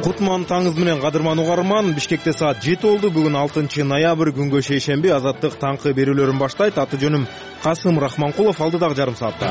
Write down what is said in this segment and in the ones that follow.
Кутман таңыз менен кадырман угарман. Бишкекте саат 7 болду. Бүгүн 6 ноябрь күнгө шейшемби. Азаттык таңкы берүүлөрүн баштайт. Аты жөнүм Касым Рахманкулов. Алдыдагы жарым саатта.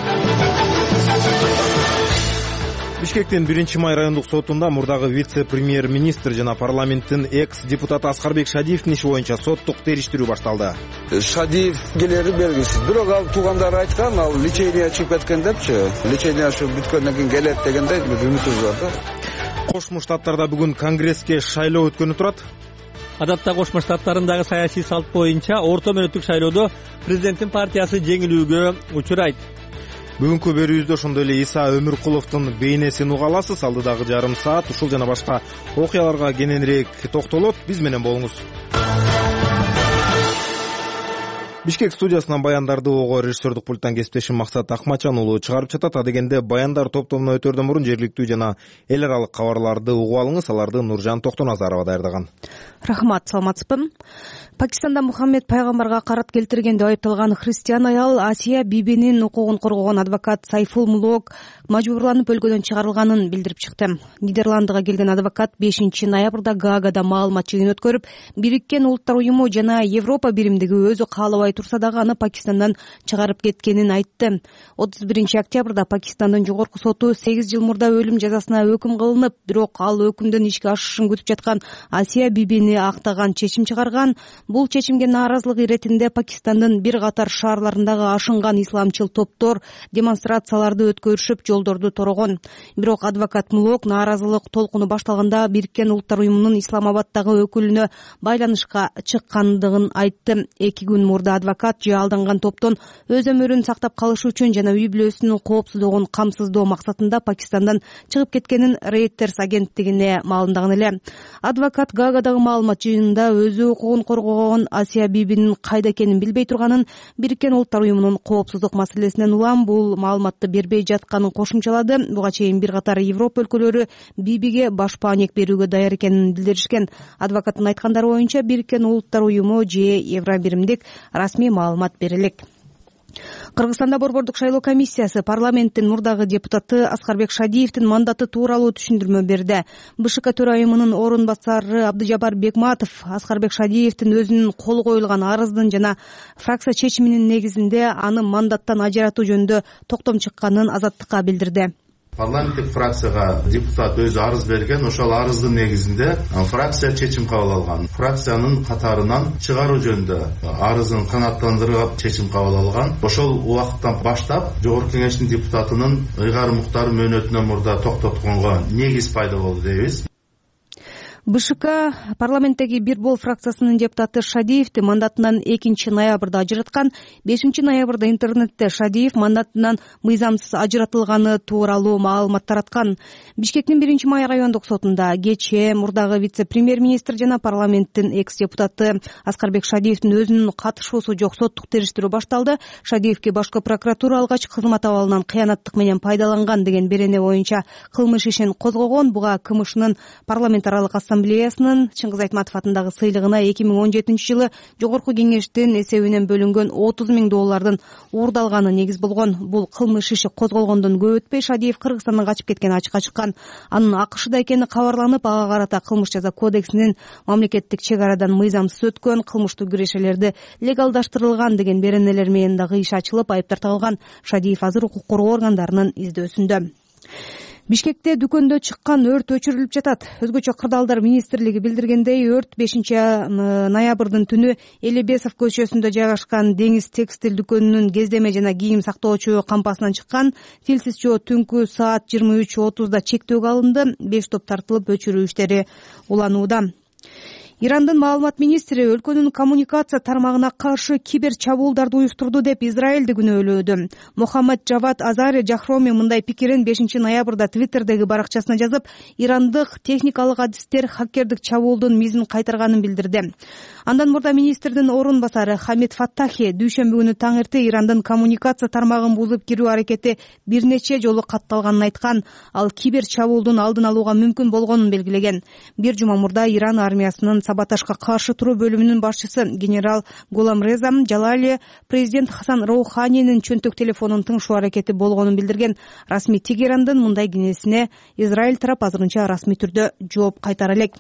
Бишкектин 1-май райондук сотунда мурдагы вице-премьер-министр жана парламенттин экс-депутаты Аскарбек Шадиевдин иши боюнча соттук териштирүү башталды. Шадиев келери белгисиз. Бирок ал туугандары айткан, ал лечение чыгып кеткен депчи. Лечение ушу бүткөндөн кийин келет дегендей үмүтүбүз бар да. Кошмо Штаттарда бүгүн конгресске шайлоо өткөнү турат. Адатта Кошмо Штаттарындагы саясий салт боюнча орто мөөнөттүк шайлоодо президенттин партиясы жеңилүүгө учурайт. Бүгүнкү берүүбүздө ошондой эле Иса Өмүркуловдун бейнесин уга аласыз. Алдыдагы жарым саат ушул жана башка окуяларга кененирээк токтолот. Биз менен болуңуз. Бишкек студиясынан баяндарды ого режиссердук пульттан кесиптешим Максат Акмачан уулу чыгарып жатат. Адегенде баяндар топтомуна өтөрдөн мурун жергиликтүү жана эл аралык кабарларды угуп алыңыз. Аларды Нуржан Токтоназарова даярдаган. Рахмат, саламатсызбы? Пакистанда Мухаммед пайгамбарга карат келтирген деп айыпталган христиан аял Асия Бибинин укугун коргогон адвокат Сайфул Мулок мажбурланып өлкөдөн чыгарылганын билдирип чыкты. Нидерландыга келген адвокат 5-ноябрда Гаагада маалымат жыйын өткөрүп, Бириккен Улуттар уюму жана Европа биримдиги өзү каалабай турса дагы аны Пакистандан чыгарып кеткенин айтты. 31-октябрда Пакистандын жогорку соту 8 жыл мурда өлүм жазасына өкүм кылынып, бирок ал өкүмдүн ишке ашышын күтүп жаткан Асия Бибини актаган чечим чыгарган. Бул чечимге нааразылык иретинде Пакистандын бир катар шаарларындагы ашынган исламчыл топтор демонстрацияларды өткөрүшүп, жолдорду торогон. Бирок адвокат Мулок нааразылык толкуну башталганда Бириккен Улуттар уюмунун Исламабаддагы өкүлүнө байланышка чыккандыгын айтты. 2 күн мурда адвокат же алданган топтон өз өмүрүн сактап калыш үчүн жана үй бүлөсүнүн коопсуздугун камсыздоо максатында Пакистандан чыгып кеткенин Reuters агенттигине маалымдаган эле. Адвокат Гаагадагы маалымат жыйынында өзү укугун коргогон Асия Бибинин кайда экенин билбей турганын, Бириккен Улуттар уюмунун коопсуздук маселесинен улам бул маалыматты бербей жатканын кошумчалады. Буга чейин бир катар Европа өлкөлөрү Бибиге баш паанек берүүгө даяр экенин билдиришкен. Адвокаттын айткандары боюнча Бириккен Улуттар уюму же Евробиримдик расмий маалымат бере элек. Кыргызстанда борбордук шайлоо комиссиясы парламенттин мурдагы депутаты Аскарбек Шадиевдин мандаты тууралуу түшүндүрмө берди. БШК төрайымынын орун басары Абдыжабар Бекматов Аскарбек Шадиевдин өзүнүн кол коюлган арыздын жана фракция чечиминин негизинде аны мандаттан ажыратуу жөнүндө токтом чыкканын Азаттыкка билдирди. Парламенттик фракцияга депутат өзү арыз берген, ошол арыздын негизинде фракция чечим кабыл алган. Фракциянын катарынан чыгаруу жөнүндө арызын канааттандырып чечим кабыл алган. Ошол убакыттан баштап Жогорку Кеңештин депутатынын ыйгар муктар мөөнөтүнөн мурда токтотконго негиз пайда болду дейбиз. БШК парламенттеги бир бол фракциясынын депутаты Шадиевди мандатынан 2-ноябрда ажыраткан. 5-ноябрда интернетте Шадиев мандатынан мыйзамсыз ажыратылганы тууралуу маалымат тараткан. Бишкектин 1-май райондук сотунда кечээ мурдагы вице-премьер-министр жана парламенттин экс-депутаты Аскарбек Шадиевдин өзүнүн катышуусу жок соттук териштирүү башталды. Шадиевге башкы прокуратура алгач кызмат абалынан кыянаттык менен пайдаланган деген берене боюнча кылмыш ишин козгогон. Буга КМШнын парламент аралык ассамблеясынын Чыңгыз Айтматов атындагы сыйлыгына 2017 жылы Жогорку Кеңештин эсебинен бөлүнгөн $30,000 уурдалганы негиз болгон. Бул кылмыш иши козголгондон көп өтпөй Шадиев Кыргызстандан качып кеткени ачыкка чыккан. Анын АКШда экени кабарланып, ага карата кылмыш жаза кодексинин мамлекеттик чек арадан мыйзамсыз өткөн кылмыштуу кирешелерди легалдаштырылган деген беренелер менен дагы иш ачылып, айыптар тагылган. Шадиев азыр укук коргоо органдарынын издөөсүндө. Бишкекте дүкөндө чыккан өрт өчүрүлүп жатат. Өзгөчө кырдаалдар министрлиги билдиргендей, өрт 5-ноябрдын түнү Элебесов көчөсүндө жайгашкан Деңиз текстиль дүкөнүнүн кездеме жана кийим сактоочу кампасынан чыккан. Тилсиз жоо түнкү саат 23:30 чектөөгө алынды. 5 топ тартылып өчүрүү иштери уланууда. Ирандын маалымат министри өлкөнүн коммуникация тармагына каршы кибер чабуулдарды уюштурду деп Израилди күнөөлөөдү. Мохаммад Джавад Азари Жахроми мындай пикирин 5-ноябрда Твиттердеги баракчасына жазып, ирандык техникалык адистер хакердик чабуулдун мизин кайтарганын билдирди. Андан мурда министрдин орун басары Хамид Фаттахи дүйшөмбү күнү таңерте Ирандын коммуникация тармагын бузуп кирүү аракети бир нече жолу катталганын айткан. Ал кибер чабуулдун алдын алууга мүмкүн болгонун белгилеген. Бир жума мурда Иран армиясынын саботажга каршы туруу бөлүмүнүн башчысы генерал Гуламреза Жалали президент Хасан Роуханинин чөнтөк телефонун тыңшоо аракети болгонун билдирген. Расмий Тегерандын мындай кеңесине Израиль тарап азырынча расмий түрдө жооп кайтара элек.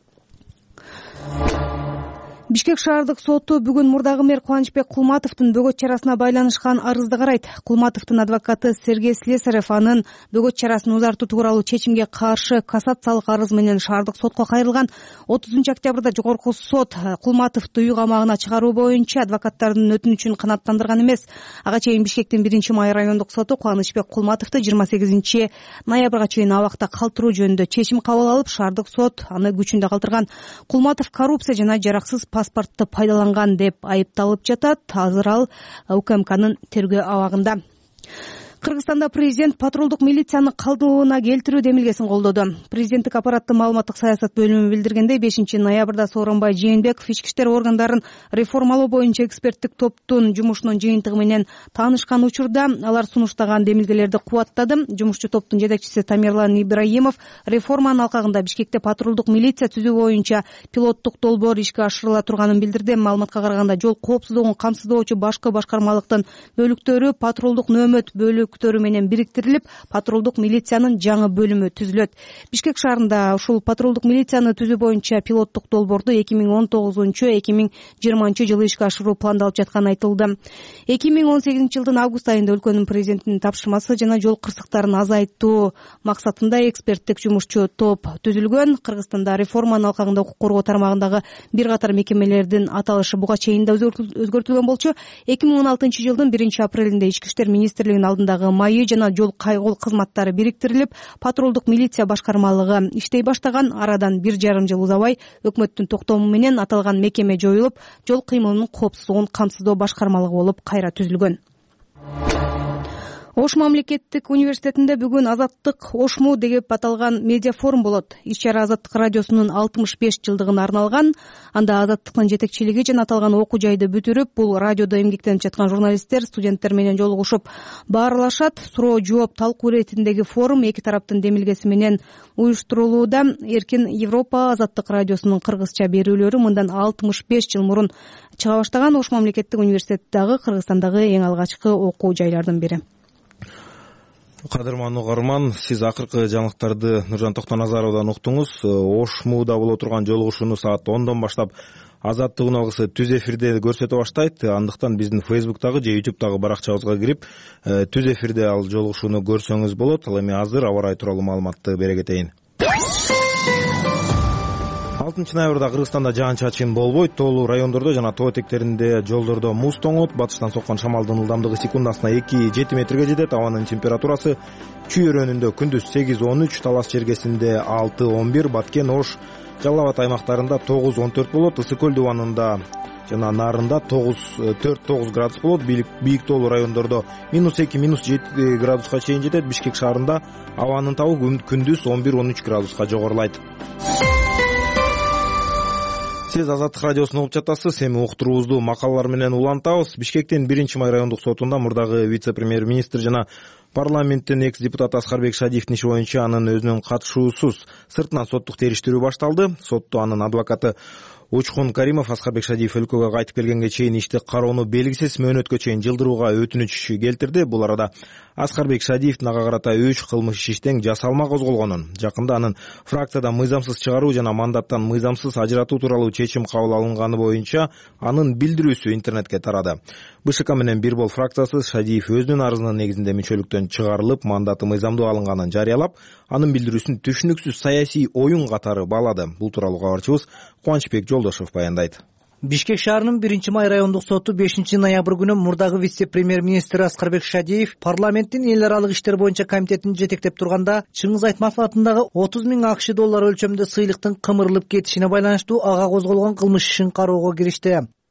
Бишкек шаардык соту бүгүн мурдагы мэр Кубанычбек Кулматовдун бөгөт чарасына байланышкан арызды карайт. Кулматовдун адвокаты Сергей Слесарев анын бөгөт чарасын узартуу тууралуу чечимге каршы кассациялык арыз менен шаардык сотко кайрылган. 30-октябрда жогорку сот Кулматовду үй камагына чыгаруу боюнча адвокаттардын өтүнүчүн канааттандырган эмес. Ага чейин Бишкектин 1-май райондук соту Кубанычбек Кулматовду 28-ноябрга чейин абакта калтыруу жөнүндө чечим кабыл алып, шаардык сот аны күчүндө калтырган. Кулматов коррупция жана жараксыз паспортты пайдаланган деп айыпталып жатат. Азыр ал УКМКнын тергөө абагында. Кыргызстанда президент патрулдук милицияны калдыбына келтирүү демилгесин колдоду. Президенттик аппараттын маалыматтык саясат бөлүмү билдиргендей, 5-ноябрда Сооронбай Жээнбеков ички иштер органдарын реформалоо боюнча эксперттик топтун жумушунун жыйынтыгы менен таанышкан учурда алар сунуштаган демилгелерди кубаттады. Жумушчу топтун жетекчиси Тамерлан Ибраимов реформанын алкагында Бишкекте патрулдук милиция түзүү боюнча пилоттук долбоор ишке ашырыла турганын билдирди. Маалыматка караганда, жол коопсуздугун камсыздоочу башкы башкармалыктын бөлүктөрү патрулдук нөөмөт менен бириктирилип, патрулдук милициянын жаңы бөлүмү түзүлөт. Бишкек шаарында ушул патрулдук милицияны түзүү боюнча пилоттук долбоорду 2019-2020 жылы ишке ашыруу пландалып жатканы айтылды. 2018 жылдын август айында өлкөнүн президентинин тапшырмасы жана жол кырсыктарын азайтуу максатында эксперттик жумушчу топ түзүлгөн. Кыргызстанда реформанын алкагында укук коргоо тармагындагы бир катар мекемелердин аталышы буга чейин да өзгөртүлгөн болчу. 2016 жылдын 1-апрелинде ички иштер министрлигинин алдындагы майы жана жол кайгыл кызматтары бириктирилип, патрулдук милиция башкармалыгы иштей баштаган. Арадан 1,5 жыл узабай өкмөттүн токтому менен аталган мекеме жоюлуп, жол кыймылынын коопсуздугун камсыздоо башкармалыгы болуп кайра түзүлгөн. Ош мамлекеттик университетинде бүгүн Азаттык Ошму деп аталган медиа форум болот. Иш-чара Азаттык радиосунун 65 жылдыгына арналган. Анда Азаттыктын жетекчилиги жана аталган окуу жайды бүтүрүп, бул радиодо эмгектенип жаткан журналисттер, студенттер менен жолугушуп баарлашат. Суроо жооп талкуу иретиндеги форум эки тараптын демилгеси менен уюштурулууда. Эркин Европа Азаттык радиосунун кыргызча берүүлөрү мындан 65 жыл мурун чыга баштаган. Ош мамлекеттик университети дагы Кыргызстандагы эң алгачкы окуу жайлардын бири. Кадырман угарман, сиз акыркы жаңылыктарды Нуржан Токтоназаровдон уктуңуз. Ошмуда боло турган жолугушууну саат 10дон баштап Азаттык үналгысы түз эфирде көрсөтө баштайт. Андыктан биздин Facebook'тагы же YouTube'тагы баракчабызга кирип, түз эфирде ал жолугушууну көрсөңүз болот. Ал эми азыр аба ырайы тууралуу маалыматты бере кетейин. 6-ноябрда Кыргызстанда жаан-чачын болбойт. Тоолуу райондордо жана тоо этектеринде жолдордо муз тоңот. Батыштан соккон шамалдын ылдамдыгы секундасына 2-7 метрге жетет. Абанын температурасы Чүй өрөөнүндө күндүз 8-13, Талас чергесинде 6-11, Баткен, Ош, Жалал Абад аймактарында 9-14 болот. Ысык көл дубанында жана нарында 4-9 градус болот. Бийик тоолуу райондордо -2-7 градуска чейин жетет. Бишкек шаарында абанын табы күндүз 11-13 градуска жогорулайт. Сиз Азаттык радиосун угуп жатасыз. Эми уктуруубузду макалалар менен улантабыз. Бишкектин 1-май райондук сотунда мурдагы вице-премьер-министр жана парламенттин экс-депутаты Аскарбек Шадиевдин иши боюнча анын өзүнүн катышуусуз сыртынан соттук териштирүү башталды. Сотто анын адвокаты Учкун Каримов Аскарбек Шадиев өлкөгө кайтып келгенге чейин ишти кароону белгисиз мөөнөткө чейин жылдырууга өтүнүч келтирди. Бул арада Аскарбек Шадиевдин ага карата 3 кылмыш иштен жасалма козголгонун, жакында анын фракциядан мыйзамсыз чыгаруу жана мандаттан мыйзамсыз ажыратуу тууралуу чечим кабыл алынганы боюнча анын билдирүүсү интернетке тарады. БШК менен Бир бол фракциясы Шадиев өзүнүн арызынын негизинде мүчөлүктөн чыгарылып, мандаты мыйзамдуу алынганын жарыялап, анын билдирүүсүн түшүнүксүз саясий оюн катары баалады. Бул тууралуу кабарчыбыз Кубанычбек Жолдошев баяндайт. Бишкек шаарынын 1-май райондук соту 5-ноябрь күнү мурдагы вице-премьер-министр Аскарбек Шадиев парламенттин эл аралык иштер боюнча комитетин жетектеп турганда Чыңгыз Айтматов атындагы 30 000 АКШ доллары өлчөмүндө сыйлыктын кымырылып кетишине байланыштуу ага козголгон кылмыш ишин кароого киришти.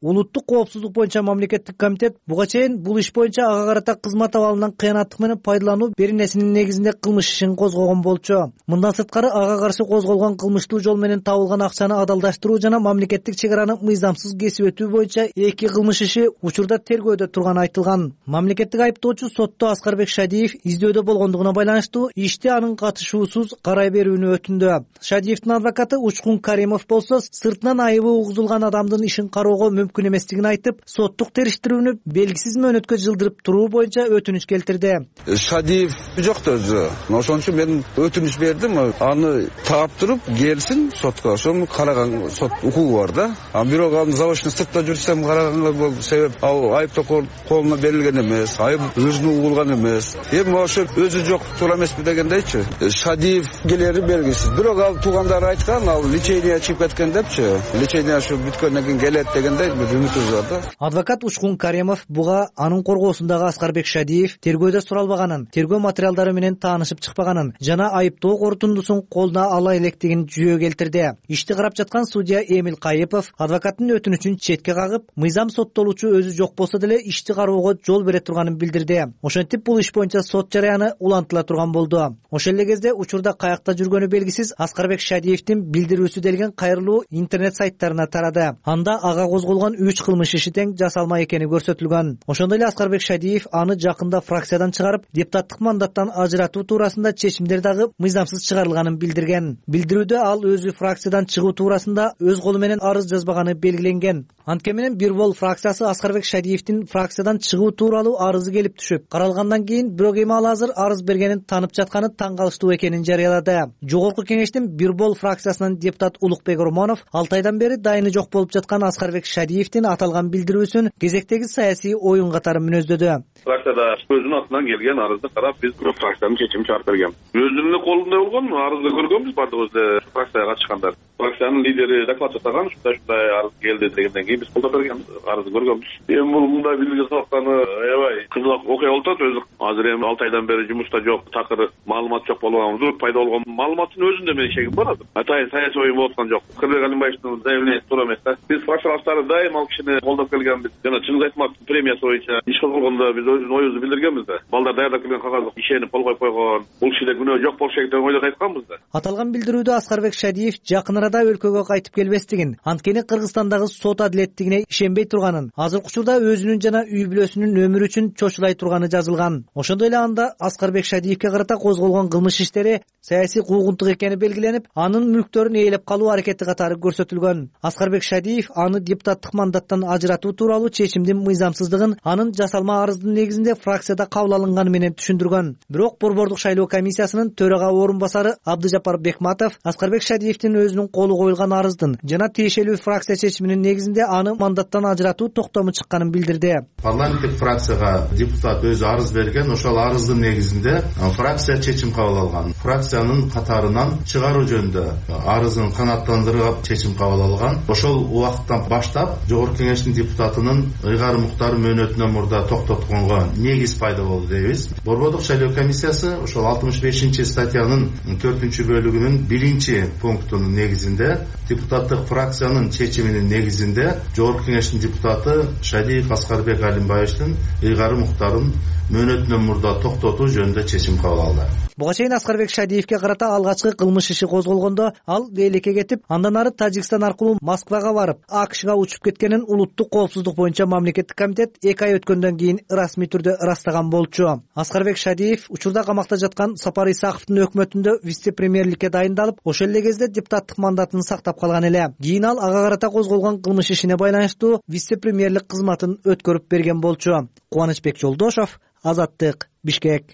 улуттук коопсуздук боюнча мамлекеттик комитет буга чейин бул иш боюнча ага карата кызмат абалынан кыянаттык менен пайдалануу беренесинин негизинде кылмыш ишин козгогон болчу. Мындан сырткары ага каршы козголгон кылмыштуу жол менен табылган акчаны адалдаштыруу жана мамлекеттик чек араны мыйзамсыз кесип өтүү боюнча 2 кылмыш иши учурда тергөөдө турганы айтылган. Мамлекеттик айыптоочу сотто Аскарбек Шадиев издөөдө болгондугуна байланыштуу ишти анын катышуусуз карай берүүнү өтүндү. Шадиевдин адвокаты Учкун Каримов болсо сыртынан айыбы угузулган адамдын ишин кароого мүмкүн эместигин айтып, соттук териштирүүнү белгисиз мөөнөткө жылдырып туруу боюнча өтүнүч келтирди. Шадиев жок да өзү. Ошон үчүн мен өтүнүч бердим, аны таап туруп келсин сотко. Ошону караган сот укугу бар да. Бирок аны заочный сыртта жүрсөм караганга бул себеп ал айыптоо колуна берилген эмес, айып өзүнө угулган эмес. Эми ошо өзү жок туура эмеспи дегендейчи. Шадиев келери белгисиз. Бирок ал туугандары айткан, ал лечение чыгып кеткен депчи. Лечение ушу бүткөндөн кийин келет дегендей үмүтүбүз бар да. Адвокат Учкун Каримов буга анын коргоосундагы Аскарбек Шадиев тергөөдө суралбаганын, тергөө материалдары менен таанышып чыкпаганын жана айыптоо корутундусун колуна ала электигин жүйө келтирди. Ишти карап жаткан судья Эмил Кайыпов адвокаттын өтүнүчүн четке кагып, мыйзам соттолуучу өзү жок болсо деле ишти кароого жол бере турганын билдирди. Ошентип бул иш боюнча сот жараяны улантыла турган болду. Ошол эле кезде учурда каякта жүргөнү белгисиз Аскарбек Шадиевдин билдирүүсү делген кайрылуу интернет сайттарына тарады. Анда ага козголгон 3 кылмыш иши тең жасалма экени көрсөтүлгөн. Ошондой эле Аскарбек Шадиев аны жакында фракциядан чыгарып, депутаттык мандаттан ажыратуу туурасында чечимдер дагы мыйзамсыз чыгарылганын билдирген. Билдирүүдө ал өзү фракциядан чыгуу туурасында өз колу менен арыз жазбаганы белгиленген. Анткени менен Бир Бол фракциясы Аскарбек Шадиевдин фракциядан чыгуу тууралуу арызы келип түшүп, каралгандан кийин бирок эми ал азыр арыз бергенин танып жатканы таң калыштуу экенин жарыялады. Жогорку кеңештин Бир Бол фракциясынын депутат Улукбек Ромонов 6 айдан бери дайыны жок болуп жаткан Аскарбек Шадиевдин аталган билдирүүсүн кезектеги саясий оюн катары мүнөздөдү. Фракцияда өзүнүн атынан келген арызды карап, биз фракциянын чечимин чыгарып берген. Өзүнүн колунда болгон арызды көргөнбүз бардыгыбызды фракцияга чыккандар. Фракциянын лидери доклад жасаган, ушундай арыз келди дегенден кийин биз колдоп берген арызды көргөнбүз. Эми бул мындай билги жасатканы аябай кызык окуя болуп атат. Өзү азыр эми 6 айдан бери жумушта жок, такыр маалымат жок болгонбуз. Пайда болгон маалыматтын өзүндө менин шегим бар азыр. Атайын саясий оюн болуп аткан жок. Кырбек Алимбаевдин заявлениясы туура эмес да. Биз фракциялаштары дайым ал кишини колдоп келгенбиз. Жана Чыңгыз Айтматовдун премиясы боюнча иш козголгондо биз өзүбүздүн оюбузду билдиргенбиз да. Балдар даярдап келген кагазды ишенип кол коюп койгон. Бул кишиде күнөө жок болуш керек деп ойлоп айтканбыз да. Аталган билдирүүдө Аскарбек Шадиев жакын арада өлкөгө кайтып келбестигин, анткени Кыргызстандагы сот адилеттигине ишенбей турганын, азыркы учурда өзүнүн жана үй бүлөсүнүн өмүрү үчүн чочулай турганы жазылган. Ошондой эле анда Аскарбек Шадиевке карата козголгон кылмыш иштери саясий куугунтук экени белгиленип, анын мүлктөрүн ээлеп калуу аракети катары көрсөтүлгөн. Аскарбек Шадиев аны депутаттык мандаттан ажыратуу тууралуу чечимдин мыйзамсыздыгын анын жасалма арыздын негизинде фракцияда кабыл алынганы менен түшүндүргөн. Бирок Борбордук шайлоо комиссиясынын төрага орун басары Абдыжапар Бекматов Аскарбек Шадиевдин өзүнүн колу коюлган арыздын жана тиешелүү фракция чечиминин негизинде аны мандаттан ажыратуу токтому чыкканын билдирди. Парламенттик фракцияга депутат өзү арыз берген, ошол арыздын негизинде фракция чечим кабыл алган. Фракциянын катарынан чыгаруу жөнүндө арызын канааттандырып чечим кабыл алган. Ошол убакыттан баштап Жогорку кеңештин депутатынын ыйгары муктар мөөнөтүнөн мурда токтотконго негиз пайда болду дейбиз. Борбордук шайлоо комиссиясы ошол 65-статьянын 4-бөлүгүнүн 1-пунктунун негизинде депутаттык фракциянын чечиминин негизинде Жогорку кеңештин депутаты Шадиев Аскарбек Алимбаевдин ыйгары муктарын мөөнөтүнөн мурда токтотуу жөнүндө чечим кабыл алды. Буга чейин Аскарбек Шадиевке карата алгачкы кылмыш иши козголгондо ал Элекке кетип, андан ары Тажикстан аркылуу Москвага барып, АКШга учуп кеткенин улуттук коопсуздук боюнча мамлекеттик комитет 2 ай өткөндөн кийин расмий түрдө ырастаган болчу. Аскарбек Шадиев учурда камакта жаткан Сапар Исаковдун өкмөтүндө вице-премьерликке дайындалып, ошол эле кезде депутаттык мандатын сактап калган эле. Кийин ал ага карата козголгон кылмыш ишине байланыштуу вице-премьерлик кызматын өткөрүп берген болчу. Кубанычбек Жолдошов, Азаттык, Бишкек.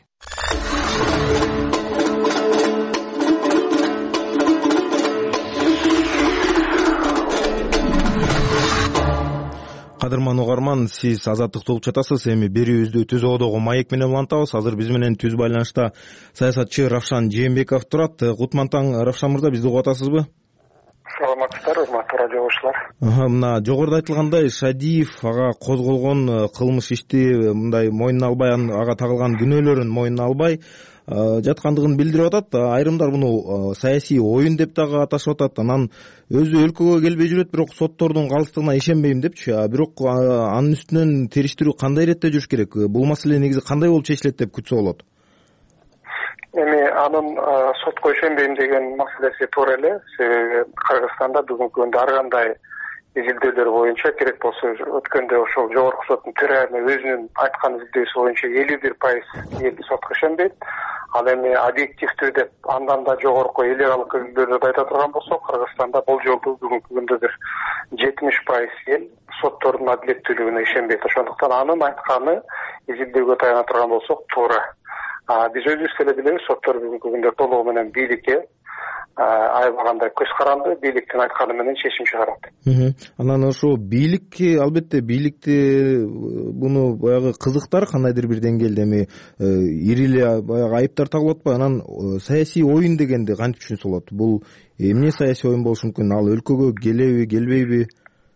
Кадырман угарман, сиз Азаттыкты угуп жатасыз. Эми берүүбүздү түз оодогу маек менен улантабыз. Азыр биз менен түз байланышта саясатчы Равшан Жээнбеков турат. Кутман таң, Равшан мырза, бизди угуп атасызбы? Саламатсыздар, урматтуу радиолучулар. Мына жогоруда айтылгандай, Шадиев ага козголгон кылмыш ишти мындай мойнуна албай, ага тагылган күнөөлөрүн мойнуна албай, жаткандыгын билдирип атат. Айрымдар муну саясий оюн деп дагы аташып атат. Анан өзү өлкөгө келбей жүрөт, бирок соттордун калыстыгына ишенбейм депчи. Бирок анын үстүнөн териштирүү кандай иретте жүрүш керек? Бул маселе негизи кандай болуп чечилет деп күтсө болот? Эми анын сотко ишенбейм деген маселеси туура эле. Себеби Кыргызстанда бүгүнкү күндө ар кандай изилдөөлөр боюнча керек болсо өткөндө ошол жогорку соттун төрайымы өзүнүн айткан изилдөөсү боюнча 51% эл сотко ишенбейт. Ал эми объективдүү деп андан да жогорку эл аралык изилдөөлөрдү айта турган болсок, Кыргызстанда бул жолу бүгүнкү күндө бир 70% эл соттордун адилеттүүлүгүнө ишенбейт. Ошондуктан анын айтканы изилдөөгө таяна турган болсок туура. Биз өзүбүз деле билебиз, соттор бүгүнкү күндө толугу менен бийликке аябагандай көз каранды, бийликтин айтканы менен чечим чыгарат. Анан ошо бийликке, албетте бийликте буну баягы кызыктар кандайдыр бир деңгээлде эми ири эле баягы айыптар тагылып атпайбы? Анан саясий оюн дегенди кантип түшүнсө болот? Бул эмне саясий оюн болушу мүмкүн? Ал өлкөгө келеби, келбейби?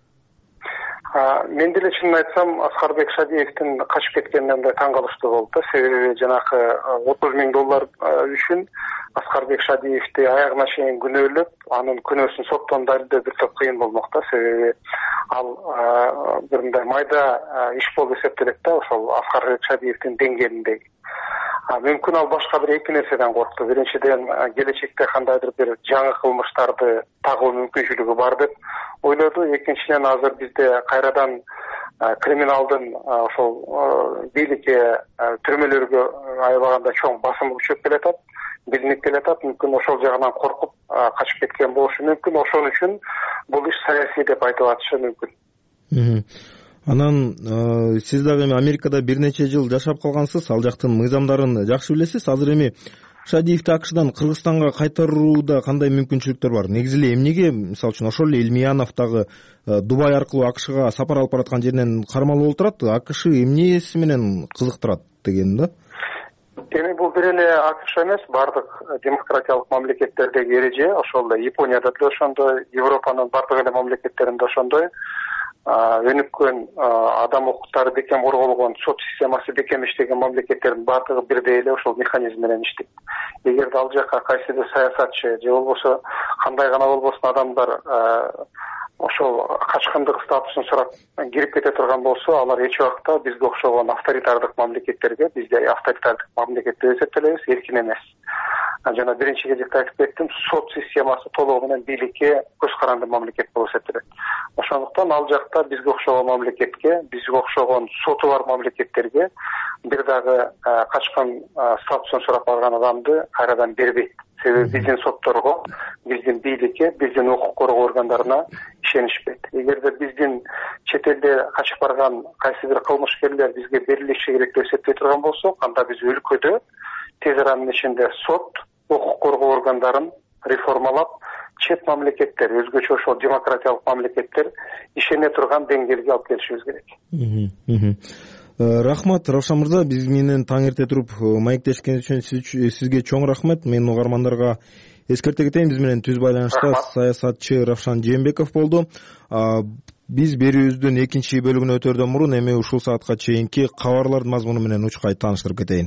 Мен деле чынын айтсам, Аскарбек Шадиевдин качып кеткенине мындай таң калыштуу болду да. Себеби жанакы $30,000 үчүн Аскарбек Шадиевди аягына чейин күнөөлөп, анын күнөөсүн соттон далилдөө бир топ кыйын болмок да. Себеби ал бир мындай майда иш болуп эсептелет да, ошол Аскарбек Шадиевдин деңгээлиндеги. Мүмкүн ал башка бир эки нерседен коркту. Биринчиден, келечекте кандайдыр бир жаңы кылмыштарды тагуу мүмкүнчүлүгү бар деп ойлоду. Экинчиден, азыр бизде кайрадан криминалдын ошол бийликке, түрмөлөргө аябаганда чоң басым күчөп келатат, билинип келатат. Мүмкүн ошол жагынан коркуп качып кеткен болушу мүмкүн. Ошон үчүн бул иш саясий деп айтып атышы мүмкүн. Анан сиз дагы эми Америкада бир нече жыл жашап калгансыз, ал жактын мыйзамдарын жакшы билесиз. Азыр эми Шадиевди АКШдан Кыргызстанга кайтарууда кандай мүмкүнчүлүктөр бар? Негизи эле эмнеге, мисалы үчүн, ошол эле Илмиянов дагы Дубай аркылуу АКШга сапар алып бараткан жеринен кармалып олтурат? АКШ эмнеси менен кызыктырат деген да? Эми бул бир эле АКШ эмес, бардык демократиялык мамлекеттердеги эреже, ошол эле Японияда деле ошондой, Европанын бардык эле мамлекеттеринде ошондой. Өнүккөн адам укуктары бекем корголгон, сот системасы бекем иштеген мамлекеттердин бардыгы бирдей эле ошол механизм менен иштейт. Эгерде ал жака кайсыбир саясатчы же болбосо кандай гана болбосун адамдар ошол качкындык статусун сурап кирип кете турган болсо, алар эч убакта бизге окшогон авторитардык мамлекеттерге, бизде авторитардык мамлекет деп эсептелебиз, эркин эмес. Жана биринчи кезекте айтып кеттим, сот системасы толугу менен бийликке көз каранды мамлекет болуп эсептелет. Ошондуктан ал жакта бизге окшогон мамлекетке, бизге окшогон соту бар мамлекеттерге бир дагы качкан статусун сурап барган адамды кайрадан бербейт. Себеби биздин сотторго, биздин бийликке, биздин укук коргоо органдарына ишенишпейт. Эгерде биздин чет элде качып барган кайсы бир кылмышкерлер бизге берилиши керек деп эсептей турган болсок, анда биз өлкөдө тез аранын ичинде сот, укук коргоо органдарын реформалап, чет мамлекеттер, өзгөчө ошол демократиялык мамлекеттер ишене турган деңгээлге алып келишибиз керек. Рахмат, Равшан мырза, биз менен таң эрте туруп маектешкен үчүн сизге чоң рахмат. Мен угармандарга эскерте кетейин, биз менен түз байланышта саясатчы Равшан Жээнбеков болду. Биз берүүбүздүн экинчи бөлүгүнө өтөрдөн мурун эми ушул саатка чейинки кабарлардын мазмуну менен учкай тааныштырып кетейин.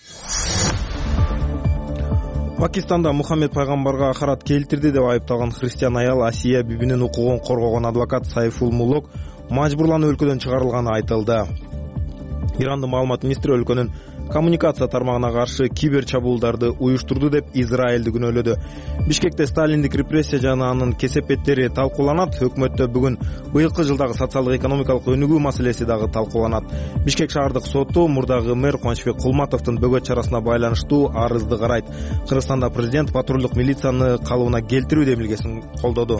Пакистанда Мухаммед пайгамбарга акарат келтирди деп айыпталган христиан аял Асия бибинин укугун коргогон адвокат Сайфул Мулок мажбурланып өлкөдөн чыгарылганы айтылды. Ирандын маалымат министри өлкөнүн коммуникация тармагына каршы кибер чабуулдарды уюштурду деп Израилди күнөөлөдү. Бишкекте сталиндик репрессия жана анын кесепеттери талкууланат. Өкмөттө бүгүн быйылкы жылдагы социалдык экономикалык өнүгүү маселеси дагы талкууланат. Бишкек шаардык соту мурдагы мэр Кубанычбек Кулматовдун бөгөт чарасына байланыштуу арызды карайт. Кыргызстанда президент патрулдук милицияны калыбына келтирүү демилгесин колдоду.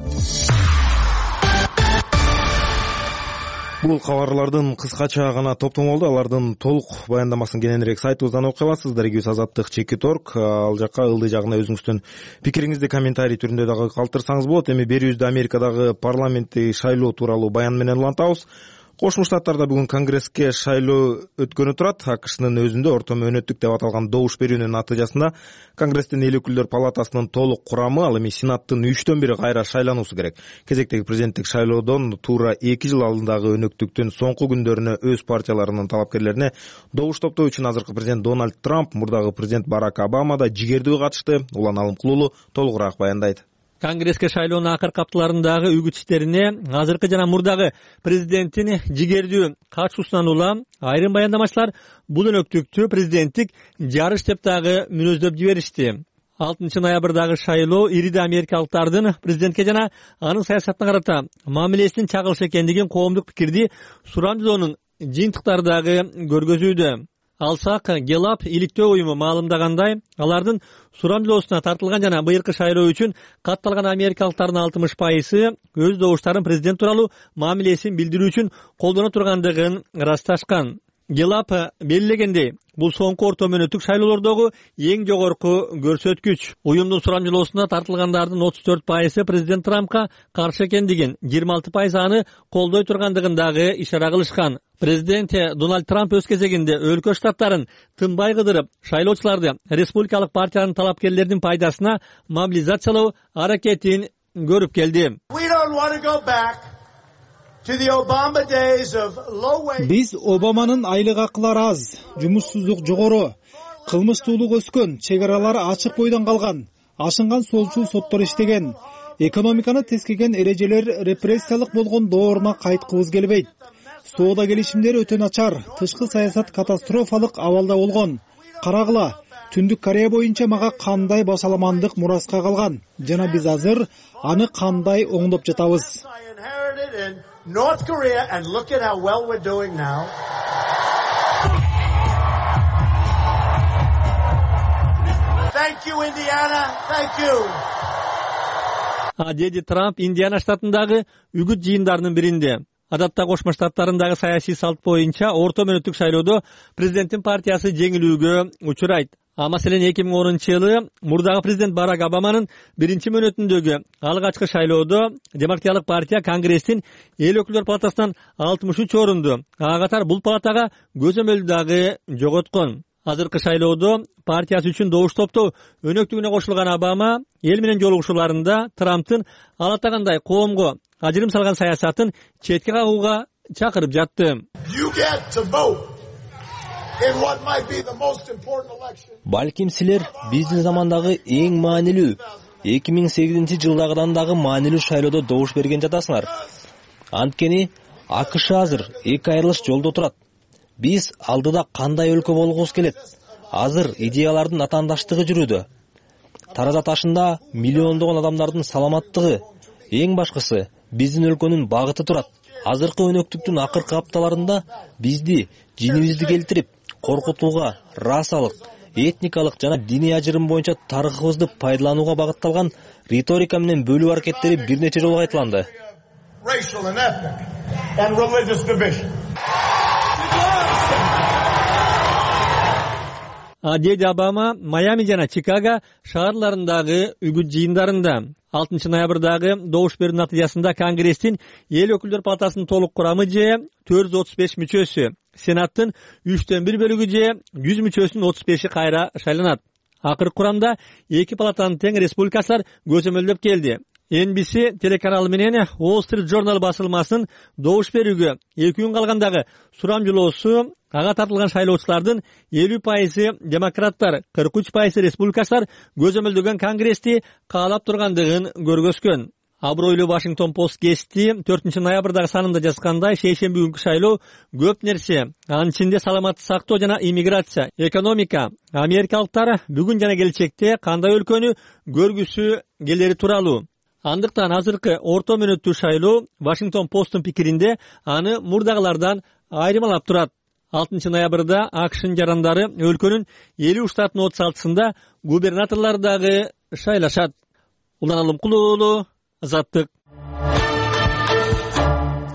Бул кабарлардын кыскача гана топтому болду. Алардын толук баяндамасын кененирээк сайтыбыздан окуй аласыз. Дарегибиз Азаттык.org. Ал жакка ылдый жагына өзүңүздүн пикириңизди комментарий түрүндө дагы калтырсаңыз болот. Эми берүүбүздү Америкадагы парламенттик шайлоо тууралуу баян менен улантабыз. Кошмо Штаттарда бүгүн Конгресске шайлоо өткөнү турат. АКШнын өзүндө орто мөөнөттүк деп аталган добуш берүүнүн натыйжасында Конгресстин эл өкүлдөр палатасынын толук курамы, ал эми Сенаттын 3/1 кайра шайлануусу керек. Кезектеги президенттик шайлоодон туура 2 жыл алдындагы өнөктүктүн соңку күндөрүнө өз партияларынын талапкерлерине добуш топтоо үчүн азыркы президент Дональд Трамп, мурдагы президент Барак Обама да жигердүү катышты. Улан Алымкулуулу толугураак баяндайт. Конгресске шайлоонун акыркы апталарындагы үгүтчтерине азыркы жана мурдагы президенттин жигердүү катышуусунан улам айрым баяндамачылар бул өнөктүктү президенттик жарыш деп дагы мүнөздөп жиберишти. 6 ноябрдагы шайлоо ириде америкалыктардын президентке жана анын саясатына карата мамилесинин чагылыш экендигин, коомдук пикирди сурамжылоонун жыйынтыктары дагы көргөзүүдө. Алсак Гелап иликтөө уюму маалымдагандай, алардын сурамжылоосуна тартылган жана быйыркы шайлоо үчүн катталган америкалыктардын 60% өз добуштарын президент тууралуу мамилесин билдирүү үчүн колдоно тургандыгын ырасташкан. Гелап белгилегендей, бул соңку орто мөөнөттүк шайлоолордогу эң жогорку көрсөткүч. Уюмдун сурамжылоосуна тартылгандардын 34% президент Трампка каршы экендигин, 26% аны колдой тургандыгын дагы ишара кылышкан. Президент Дональд Трамп өз кезегинде өлкө штаттарын тынбай кыдырып, шайлоочуларды республикалык партиянын талапкерлеринин пайдасына мобилизациялоо аракетин көрүп келди. Биз Обаманын айлык акылары аз, жумушсуздук жогору, кылмыштуулук өскөн, чек аралары ачык бойдон калган, ашынган солчул соттор иштеген, экономиканы тескеген эрежелер репрессиялык болгон дооруна кайткыбыз келбейт. Соода келишимдери өтө начар, тышкы саясат катастрофалык абалда болгон. Карагыла, Түндүк Корея боюнча мага кандай башаламандык мураска калган жана биз азыр аны кандай оңдоп жатабыз. North Korea, and look at how well we're doing now. Thank you, Indiana. Thank you. Деди Трамп Индиана штатындагы үгүт жыйындарынын биринде. Адатта Кошмо Штаттарындагы саясий салт боюнча орто мөөнөттүк шайлоодо президенттин партиясы жеңилүүгө учурайт. Маселен 2010-жылы мурдагы президент Барак Обаманын биринчи мөөнөтүндөгү алгачкы шайлоодо Демократиялык партия Конгресстин эл өкүлдөр палатасынан 63 орунду, ага катар бул палатага көзөмөлдү дагы жоготкон. Азыркы шайлоодо партиясы үчүн добуш топтоо өнөктүгүнө кошулган Обама эл менен жолугушууларында Трамптын алатагандай коомго ажырым салган саясатын четке кагууга чакырып жатты. Балким силер биздин замандагы эң маанилүү 2008-жылдагыдан дагы маанилүү шайлоодо добуш берген жатасыңар. Анткени АКШ азыр эки айрылыш жолдо турат. Биз алдыда кандай өлкө болгубуз келет? Азыр идеялардын атаандаштыгы жүрүүдө. Тараза ташында миллиондогон адамдардын саламаттыгы, эң башкысы биздин өлкөнүн багыты турат. Азыркы өнөктүктүн акыркы апталарында бизди жинибизди келтирип, коркутууга, расалык, этникалык жана диний ажырым боюнча тарыхыбызды пайдаланууга багытталган риторика менен бөлүү аракеттери бир нече жолу кайталанды. Деди Обама Майами жана Чикаго шаарларындагы үгүт жыйындарында. 6 ноябрдагы добуш берүү натыйжасында Конгресстин эл өкүлдөр палатасынын толук курамы же 435 мүчөсү, Сенаттын 3/1 бөлүгү же 100 мүчөсүнүн 35-и кайра шайланат. Акыркы курамда эки палатанын тең республикачылар көзөмөлдөп келди. NBC телеканалы менен Wall Street Journal басылмасынын добуш берүүгө 2 күн калгандагы сурамжылоосу ага тартылган шайлоочулардын 50% демократтар, 43% республикачылар көзөмөлдөгөн Конгрессти каалап тургандыгын көргөзгөн. Абройлуу Washington Post гезити 4 ноябрдагы санында жазгандай, шейшемби күнкү шайлоо көп нерсе, анын ичинде саламатты сактоо жана иммиграция, экономика, америкалыктар бүгүн жана келечекте кандай өлкөнү көргүсү келери тууралуу. Андыктан азыркы орто мөөнөттүү шайлоо Washington Post'ун пикиринде аны мурдагылардан айырмалап турат. 6 ноябрда АКШнын жарандары өлкөнүн 50 штатынын 36-сында губернаторлор дагы шайлашат. Улан Алымкулуулу, Азаттык.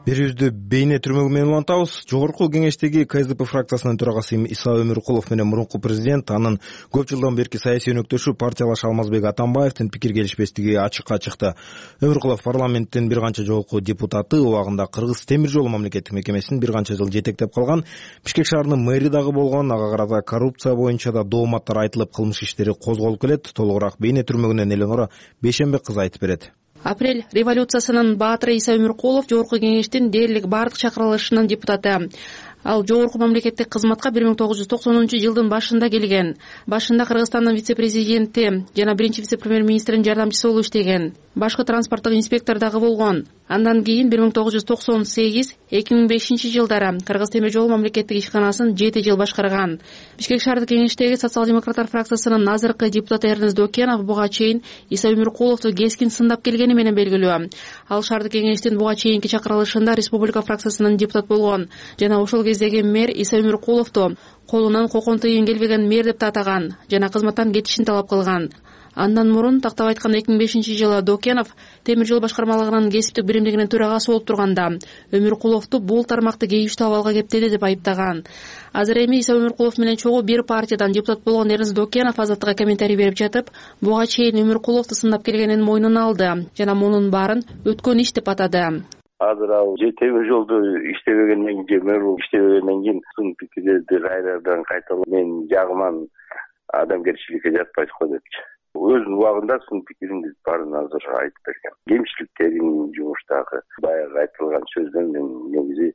Берүүбүздү бейне түрмөгү менен улантабыз. Жогорку кеңештеги КСДП фракциясынын төрагасы Иса Өмүркулов менен мурунку президент, анын көп жылдан берки саясий өнөктөшү партиялаш Алмазбек Атамбаевдин пикир келишпестиги ачыкка чыкты. Өмүркулов парламенттин бир канча жолку депутаты, убагында Кыргыз темир жолу мамлекеттик мекемесин бир канча жыл жетектеп калган, Бишкек шаарынын мэри дагы болгон, ага карата коррупция боюнча да дооматтар айтылып, кылмыш иштери козголуп келет. Толугураак бейне түрмөгүнөн Эленора Бейшенбек кызы айтып берет. Апрель революциясынын баатыры Иса Өмүркулов жогорку кеңештин дээрлик бардык чакырылышынын депутаты. Ал жогорку мамлекеттик кызматка 1990-жылдын башында келген. Башында Кыргызстандын вице-президенти жана биринчи вице-премьер-министринин жардамчысы болуп иштеген. Башкы транспорттук инспектор дагы болгон. Андан кийин 1998-2005 жылдары Кыргыз темир жолу мамлекеттик ишканасын 7 жыл башкарган. Бишкек шаардык кеңештеги социал-демократтар фракциясынын азыркы депутаты Эрнест Докенов буга чейин Иса Өмүркуловду кескин сындап келгени менен белгилүү. Ал шаардык кеңештин буга чейинки чакырылышында республика фракциясынын депутат болгон жана ошол кездеги мэр Иса Өмүркуловду колунан кокон тыйын келбеген мэр деп атаган жана кызматтан кетишин талап кылган. Андан мурун тактап айтканда 2005 жылы Докенов темир жол башкармалыгынын кесиптик биримдигинин төрагасы болуп турганда Өмүркуловду бул тармакты кейиштүү абалга кептеди деп айыптаган. Азыр эми Иса Өмүркулов менен чогуу бир партиядан депутат болгон Эрнест Докенов Азаттыкка комментарий берип жатып, буга чейин Өмүркуловду сындап келгенин мойнуна алды жана мунун баарын өткөн иш деп атады. Азыр ал темир жолду иштебегенден кийин, мэр иштебегенден кийин сын пикирлерди айрардан кайталап мен жагыман адамгерчиликке жатпайт го депчи. Өзүнүн убагында сын пикириңиз баарын азыр айтып берген. Кемчиликтерин жумуштагы баягы айтылган сөздөн мен негизи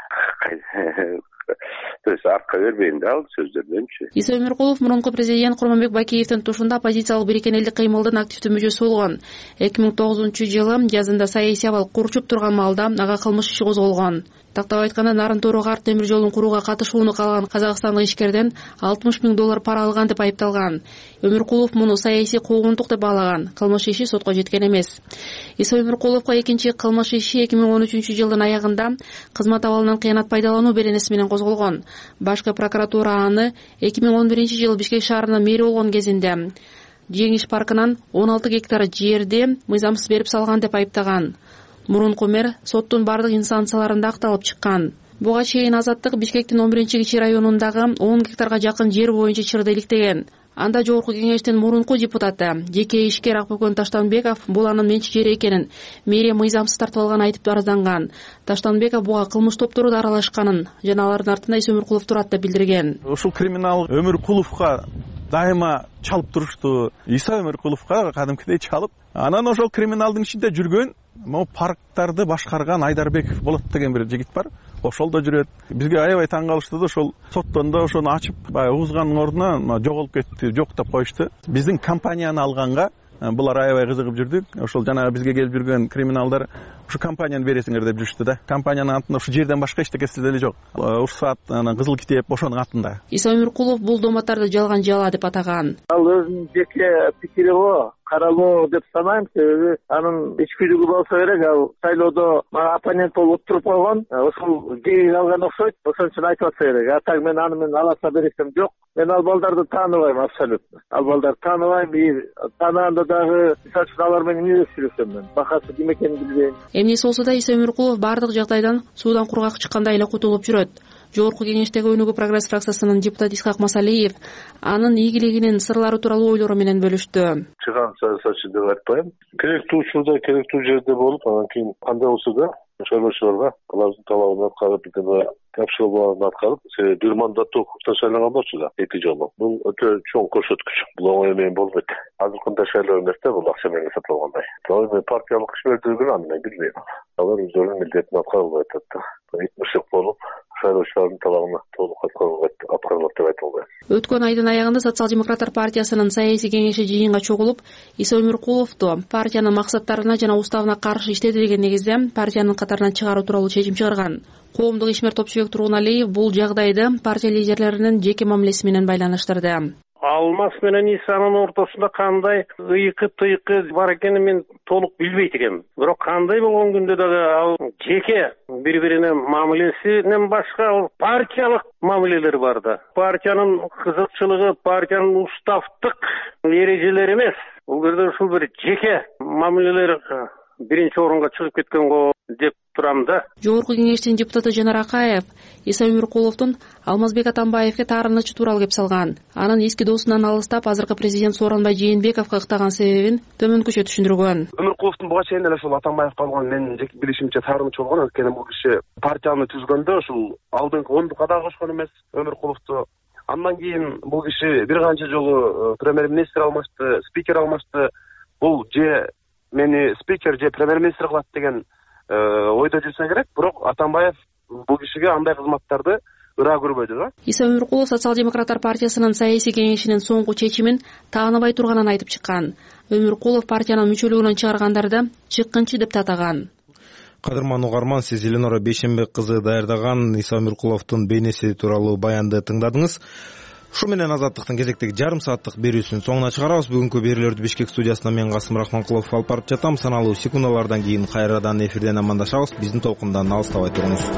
артка бербейм да ал сөздөрдөнчү. Иса Өмүркулов мурунку президент Курманбек Бакиевдин тушунда оппозициялык бириккен элдик кыймылдын активдүү мүчөсү болгон. 2009-жылы жазында саясий абал курчуп турган маалда ага кылмыш иши козголгон. Тактап айтканда Нарын Тоору карт темир жолун курууга катышууну каалаган казакстандык ишкерден $60 000 пара алган деп айыпталган. Өмүркулов муну саясий куугунтук деп баалаган. Кылмыш иши сотко жеткен эмес. Иса Өмүркуловго экинчи кылмыш иши 2013-жылдын аягында кызмат абалынан кыянат пайдалануу беренеси менен козголгон. Башкы прокуратура аны 2011-жылы Бишкек шаарынын мэри болгон кезинде Жеңиш паркынан 16 гектар жерди мыйзамсыз берип салган деп айыптаган. Мурунку мэр соттун бардык инстанцияларында акталып чыккан. Буга чейин Азаттык Бишкектин 11-кичи районундагы 10 гектарга жакын жер боюнча чырды иликтеген. Анда жогорку кеңештин мурунку депутаты жеке ишкер Акбөкөн Таштанбеков бул анын менчик жери экенин, мэрия мыйзамсыз тартып алган айтып арызданган. Таштанбеков буга кылмыш топтору да аралашканын жана алардын артында Иса Өмүркулов турат деп билдирген. Ушул криминал Өмүркуловго дайыма чалып турушту. Иса Өмүркуловго кадимкидей чалып, анан ошол криминалдын ичинде жүргөн могу парктарды башкарган Айдарбеков болот деген бир жигит бар. Ошол да жүрөт. Бизге аябай таң калышты да, ошол соттондо ошону ачып, баягы угузганын ордуна жоголуп кетти, жоктоп коюшту. Биздин компанияны алганга булар аябай кызыгып жүрдүк. Ошол жана бизге келип жүргөн криминалдар ушу компанияны бересиңер деп жүрүштү да. Компаниянын атында ушу жерден башка эчтекеси деле жок. Уруксат, анан кызыл китеп ошонун атында. Иса Өмүркулов бул дооматтарды жалган жала деп атаган. Ал өзүнүн жеке пикири го, каралуу деп санайм, себеби анын ичкүлүгү болсо керек. Ал шайлоодо мага оппонент болуп туруп койгон, ошол жеги алган окшойт. Ошон үчүн айтып атса керек. А так мен аны аласа бересем жок. Мен ал балдарды тааныбайм абсолютно. Ал балдарды тааныбайм. Тааныганда дагы мисалы үчүн алар менен эмне сүйлөшөм мен. Бакасы ким экенин билбейм. Эмнеси болсо да Иса Өмүркулов бардык жагдайдан суудан кургак чыккандай эле кутулуп жүрөт. Жогорку кеңештеги Өнүгүү прогресс фракциясынын депутаты Исхак Масалиев анын ийгилигинин сырлары тууралуу ойлору менен бөлүштү. Чыган саясатчы деп айтпайм. Керектүү учурда, керектүү жерде болуп, анан кийин кандай болсо да шайлоочуларга алардын талабын аткарып, тапшырмаларын аткарып, себеби бир мандаттуу укукта шайланган болчу да 2 жолу. Бул өтө чоң көрсөткүч. Бул оңой эме болбойт. Азыркында шайлоо эмес да, бул акча менен сатылгандай. Мен партиялык ишмердүүлүгүн аны мен билбейм. Алар өздөрүнүн милдетин аткарып атат да. Итмишик болуп, шайлоочулардын талабына толук аткарылат деп айта албайм. Өткөн айдын аягында Социал-демократтар партиясынын саясий кеңеши жыйынга чогулуп, Иса Өмүркуловду партиянын максаттарына жана уставына каршы иштеди деген негизде партиянын катарынан чыгаруу тууралуу чечим чыгарган. Коомдук ишмер Топчубек Тургуналиев бул жагдайды партия лидерлеринин жеке мамилеси менен байланыштырды. Алмаз менен Исанын ортосунда кандай ыйкы-тыйкы бар экенин мен толук билбейт экенмин. Бирок кандай болгон күндө дагы ал жеке бири-бирине мамилесинен башка партиялык мамилелер бар да. Партиянын кызыкчылыгы, партиянын уставдык эрежелери эмес. Бул жерде ушул бир жеке мамилелер биринчи орунга чыгып кеткен го. деп турам да. Жогорку кеңештин депутаты Жанар Акаев Иса Өмүркуловдун Алмазбек Атамбаевге таарынычы тууралуу кеп салган. Анын эски досунан алыстап, азыркы президент Сооронбай Жээнбековго ыктаган себебин төмөнкүчө түшүндүргөн. Өмүркуловдун буга чейин эле ушул Атамбаевге алган менин жеке билишимче таарынычы болгон. Анткени бул киши партияны түзгөндө ушул алдыңкы 10-дукка да кошкон эмес Өмүркуловду. Андан кийин бул киши бир канча жолу премьер-министр алмашты, спикер алмашты. Бул же мени спикер же премьер-министр кылат деген ойдо жүрсө керек, бирок Атамбаев бул кишиге андай кызматтарды ыраа көрбөйдү да. Иса Өмүркулов Социал-демократтар партиясынын саясий кеңешинин соңку чечимин тааныбай турганын айтып чыккан. Өмүркулов партиянын мүчөлүгүнөн чыгаргандарды чыккынчы деп татаган. Кадырман угарман, сиз Эленора Бейшенбек кызы даярдаган Иса Өмүркуловдун бейнеси тууралуу баянды тыңдадыңыз. Ушу менен Азаттыктын кезектеги жарым сааттык берүүсүн соңуна чыгарабыз. Бүгүнкү берүүлөрдү Бишкек студиясынан мен Касым Рахманкулов алып барып жатам. Саналуу секундалардан кийин кайрадан эфирден амандашабыз. Биздин толкундан алыстабай туруңуз.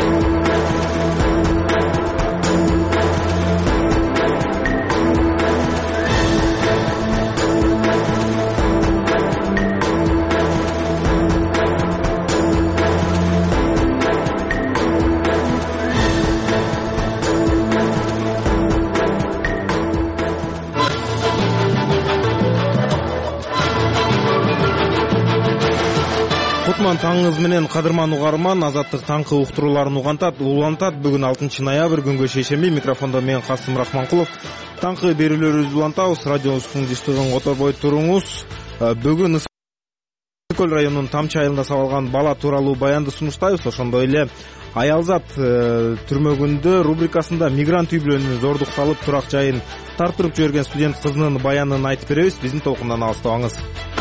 Таңыңыз менен кадырман угарман, Азаттык таңкы уктурууларын улантат. Бүгүн 6 ноябрь күнгө шейшемби. Микрофондо мен Касым Рахманкулов. Таңкы берүүлөрүбүздү улантабыз. Радиобуздун диштигин которбой туруңуз. Бүгүн Ысыкөл районунун Тамчы айылында сабалган бала тууралуу баянды сунуштайбыз. Ошондой эле Аялзат түрмөгүндө рубрикасында мигрант үй бүлөнүн зордукталып турак жайын тартырып жиберген студент кызынын баянын айтып беребиз. Биздин толкундан алыстабаңыз.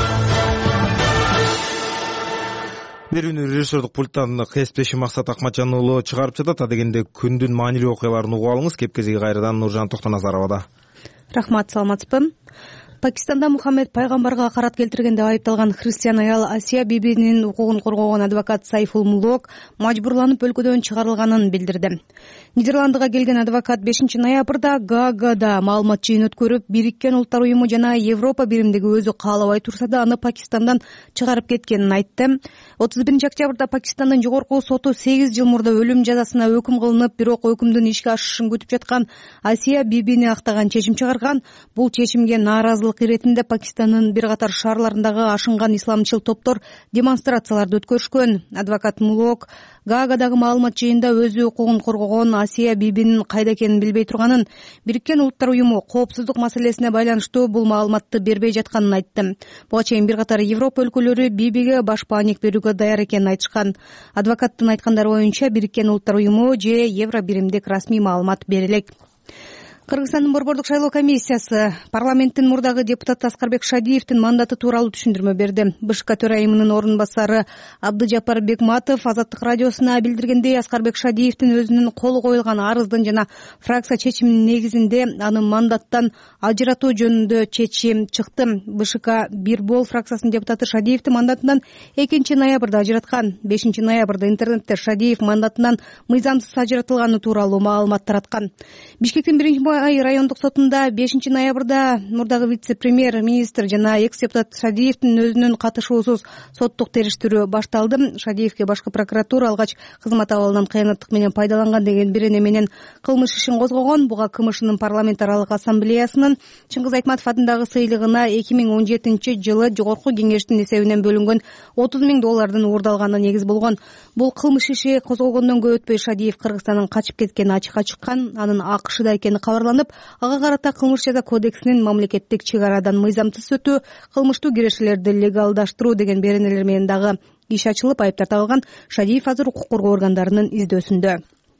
Берүүнү режиссердук пульттан кесиптешим Максат Акматжан уулу чыгарып жатат. Адегенде күндүн маанилүү окуяларын угуп алыңыз. Кепкеси кайрадан Нуржан Токтоназаровада. Рахмат, саламатсызбы? Пакистанда Мухаммед пайгамбарга акарат келтирген деп айыпталган христиан аял Асия бибинин укугун коргогон адвокат Сайфул Мулок мажбурланып өлкөдөн чыгарылганын билдирди. Нидерландыга келген адвокат 5 ноябрда Гаагада маалымат жыйын өткөрүп, Бириккен Улуттар уюму жана Европа биримдиги өзү каалабай турса да аны Пакистандан чыгарып кеткенин айтты. 31 октябрда Пакистандын жогорку соту 8 жыл мурда өлүм жазасына өкүм кылынып, бирок өкүмдүн ишке ашышын күтүп жаткан Асия бибини актаган чечим чыгарган. Бул чечимге нааразылык иретинде Пакистандын бир катар шаарларындагы ашынган исламчыл топтор демонстрацияларды өткөрүшкөн. Адвокат Мулок Гаагадагы маалымат жыйында өзү укугун коргогон Асия бибинин кайда экенин билбей турганын, Бириккен Улуттар уюму коопсуздук маселесине байланыштуу бул маалыматты бербей жатканын айтты. Буга чейин бир катар Европа өлкөлөрү бибиге баш бааник берүүгө даяр экенин айтышкан. Адвокаттын айткандары боюнча Бириккен Улуттар уюму же Евро биримдик расмий маалымат бере элек. Кыргызстандын борбордук шайлоо комиссиясы парламенттин мурдагы депутаты Аскарбек Шадиевдин мандаты тууралуу түшүндүрмө берди. БШК төрайымынын орун басары Абдыжапар Бекматов Азаттык радиосуна билдиргендей, Аскарбек Шадиевдин өзүнүн колу коюлган арыздын жана фракция чечиминин негизинде аны мандаттан ажыратуу жөнүндө чечим чыкты. БШК Бир бол фракциясынын депутаты Шадиевди мандатынан 2 ноябрда ажыраткан. 5 ноябрда интернетте Шадиев мандатынан мыйзамсыз ажыратылганы тууралуу маалымат тараткан. Бишкектин 1 райондук сотунда 5 ноябрда мурдагы вице-премьер-министр жана экс-депутат Шадиевдин өзүнүн катышуусуз соттук териштирүү башталды. Шадиевге башкы прокуратура алгач кызмат абалынан кыянаттык менен пайдаланган деген бирөөнө менен кылмыш ишин козгогон. Буга КМШнын парламент аралык ассамблеясынын Чыңгыз Айтматов атындагы сыйлыгына 2017 жылы жогорку кеңештин эсебинен бөлүнгөн $30,000 уурдалганы негиз болгон. Бул кылмыш иши козголгондон көп өтпөй Шадиев Кыргызстандан качып кеткени ачыкка чыккан. Анын АКШда экени кабарланып, ага карата кылмыш жаза кодексинин мамлекеттик чек арадан мыйзамсыз өтүү, кылмыштуу кирешелерди легалдаштыруу деген беренелер менен дагы иш ачылып, айыптар тагылган. Шадиев азыр укук коргоо органдарынын издөсүндө.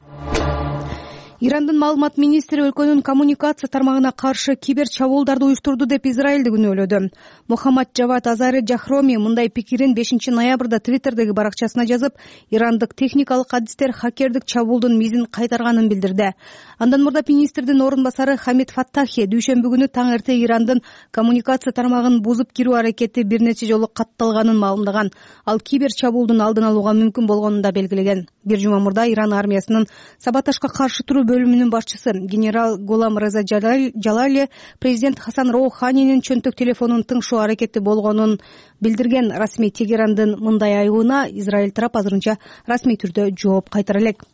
Ирандын маалымат министри өлкөнүн коммуникация тармагына каршы кибер чабуулдарды уюштурду деп Израилди күнөөлөдү. Мухаммад Джавад Азари Жахроми мындай пикирин 5 ноябрда Твиттердеги баракчасына жазып, ирандык техникалык адистер хакердик чабуулдун мизин кайтарганын билдирди. Андан мурда министрдин орун басары Хамид Фаттахи дүйшөмбү күнү таң эрте Ирандын коммуникация тармагын бузуп кирүү аракети бир нече жолу катталганын маалымдаган. Ал кибер чабуулдун алдын алууга мүмкүн болгонун да белгилеген. Бир жума мурда Иран армиясынын саботажга каршы туруу бөлүмүнүн башчысы генерал Голам Реза Жалали президент Хасан Роуханинин чөнтөк телефонун тыңшоо аракети болгонун билдирген. Расмий Тегерандын мындай айыбына Израиль тарап азырынча расмий түрдө жооп кайтара элек.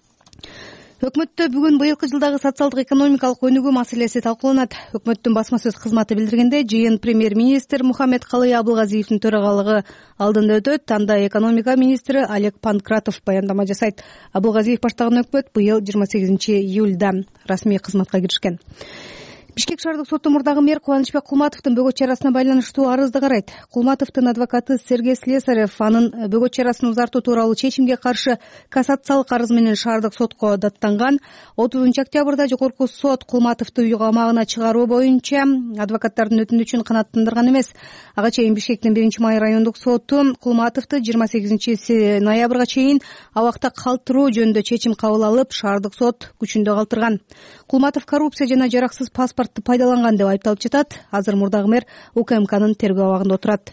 Өкмөттө бүгүн быйылкы жылдагы социалдык экономикалык өнүгүү маселеси талкууланат. Өкмөттүн басма сөз кызматы билдиргенде, жыйын премьер-министр Мухаммед Калый Абылгазиевдин төрагалыгы алдында өтөт. Анда экономика министри Олег Панкратов баяндама жасайт. Абылгазиев баштаган өкмөт быйыл 28 июлда расмий кызматка киришкен. Бишкек шаардык соту мурдагы мэр Кубанычбек Кулматовдун бөгөт чарасына байланыштуу арызды карайт. Кулматовдун адвокаты Сергей Слесарев анын бөгөт чарасын узартуу тууралуу чечимге каршы кассациялык арыз менен шаардык сотко даттанган. 30 октябрда жогорку сот Кулматовду үй камагына чыгаруу боюнча адвокаттардын өтүнүчүн канааттандырган эмес. Ага чейин Бишкектин 1-май райондук соту Кулматовду 28 ноябрга чейин абакта калтыруу жөнүндө чечим кабыл алып, шаардык сот күчүндө калтырган. Кулматов коррупция жана жараксыз паспорт пайдаланган деп айыпталып жатат. Азыр мурдагы мэр УКМКнын тергөө абагында отурат.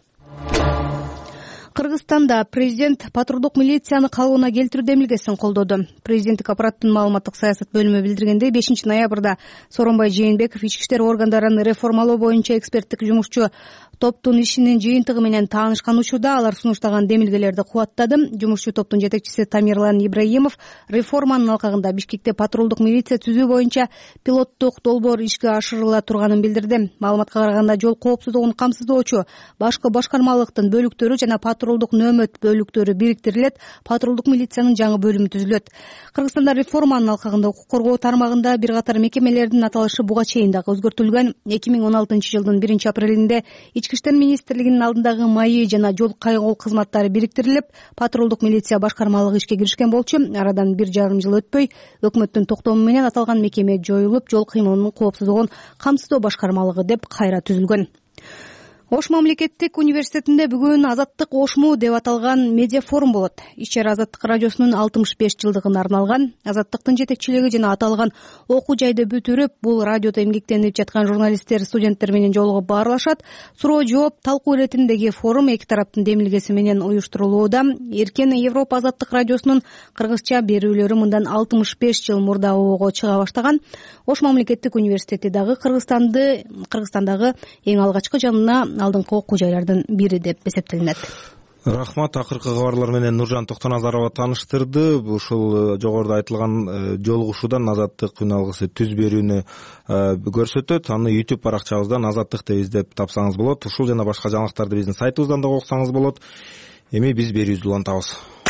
Кыргызстанда президент патрулдук милицияны калыбына келтирүү демилгесин колдоду. Президенттик аппараттын маалыматтык саясат бөлүмү билдиргендей, 5 ноябрда Сооронбай Жээнбеков ички иштер органдарын реформалоо боюнча эксперттик жумушчу топтун ишинин жыйынтыгы менен таанышкан учурда алар сунуштаган демилгелерди кубаттады. Жумушчу топтун жетекчиси Тамерлан Ибраимов реформанын алкагында Бишкекте патрулдук милиция түзүү боюнча пилоттук долбоор ишке ашырыла турганын билдирди. Маалыматка караганда, жол коопсуздугун камсыздоочу башкы башкармалыктын бөлүктөрү жана патрулдук нөөмөт бөлүктөрү бириктирилет, патрулдук милициянын жаңы бөлүмү түзүлөт. Кыргызстанда реформанын алкагында укук коргоо тармагында бир катар мекемелердин аталышы буга чейин дагы өзгөртүлгөн. 2016 жылдын 1 апрелинде Ички иштер министрлигинин алдындагы МАИ жана жол кайгоол кызматтары бириктирилип, патрулдук милиция башкармалыгы ишке киришкен болчу. Арадан 1,5 жыл өтпөй, өкмөттүн токтому менен аталган мекеме жоюлуп, жол кыймылынын коопсуздугун камсыздоо башкармалыгы деп кайра түзүлгөн. Ош мамлекеттик университетинде бүгүн Азаттык Ошму деп аталган медиа форум болот. Иш-чара Азаттык радиосунун 65 жылдыгына арналган. Азаттыктын жетекчилиги жана аталган окуу жайды бүтүрүп, бул радиодо эмгектенип жаткан журналисттер, студенттер менен жолугуп баарлашат. Суроо жооп талкуу иретиндеги форум эки тараптын демилгеси менен уюштурулууда. Эркен Европа Азаттык радиосунун кыргызча берүүлөрү мындан 65 жыл мурда ого чыга баштаган. Ош мамлекеттик университети дагы Кыргызстандагы эң алгачкы жанына алдыңкы окуу жайлардын бири деп эсептелинет. Рахмат. Акыркы кабарлар менен Нуржан Токтоназарова тааныштырды. Ушул жогоруда айтылган жолугушуудан Азаттык үн алгысы түз берүүнү көрсөтөт. Аны YouTube баракчабыздан Азаттык деп издеп тапсаңыз болот. Ушул жана башка жаңылыктарды биздин сайтыбыздан да окусаңыз болот. Эми биз берүүбүздү улантабыз.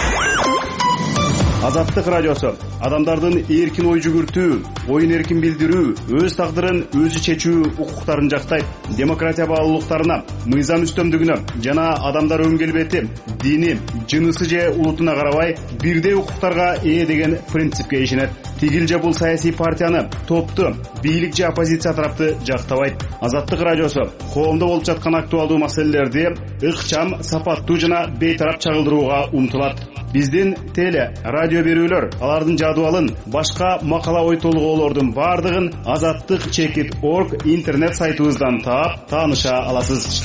Азаттык радиосу адамдардын эркин ой жүгүртүү, оюн эркин билдирүү, өз тагдырын өзү чечүү укуктарын жактайт. Демократия баалуулуктарына, мыйзам үстөмдүгүнө жана адамдар өң келбети, дини, жынысы же улутуна карабай бирдей укуктарга ээ деген принципке ишенет. Тигил же бул саясий партияны, топту, бийлик же оппозиция тарапты жактабайт. Азаттык радиосу коомдо болуп жаткан актуалдуу маселелерди ыкчам, сапаттуу жана бейтарап чагылдырууга умтулат. Биздин теле, радио берүүлөр, алардын жадыбалын, башка макала ой толгоолордун бардыгын azattik.org интернет сайтыбыздан таап, тааныша аласыз.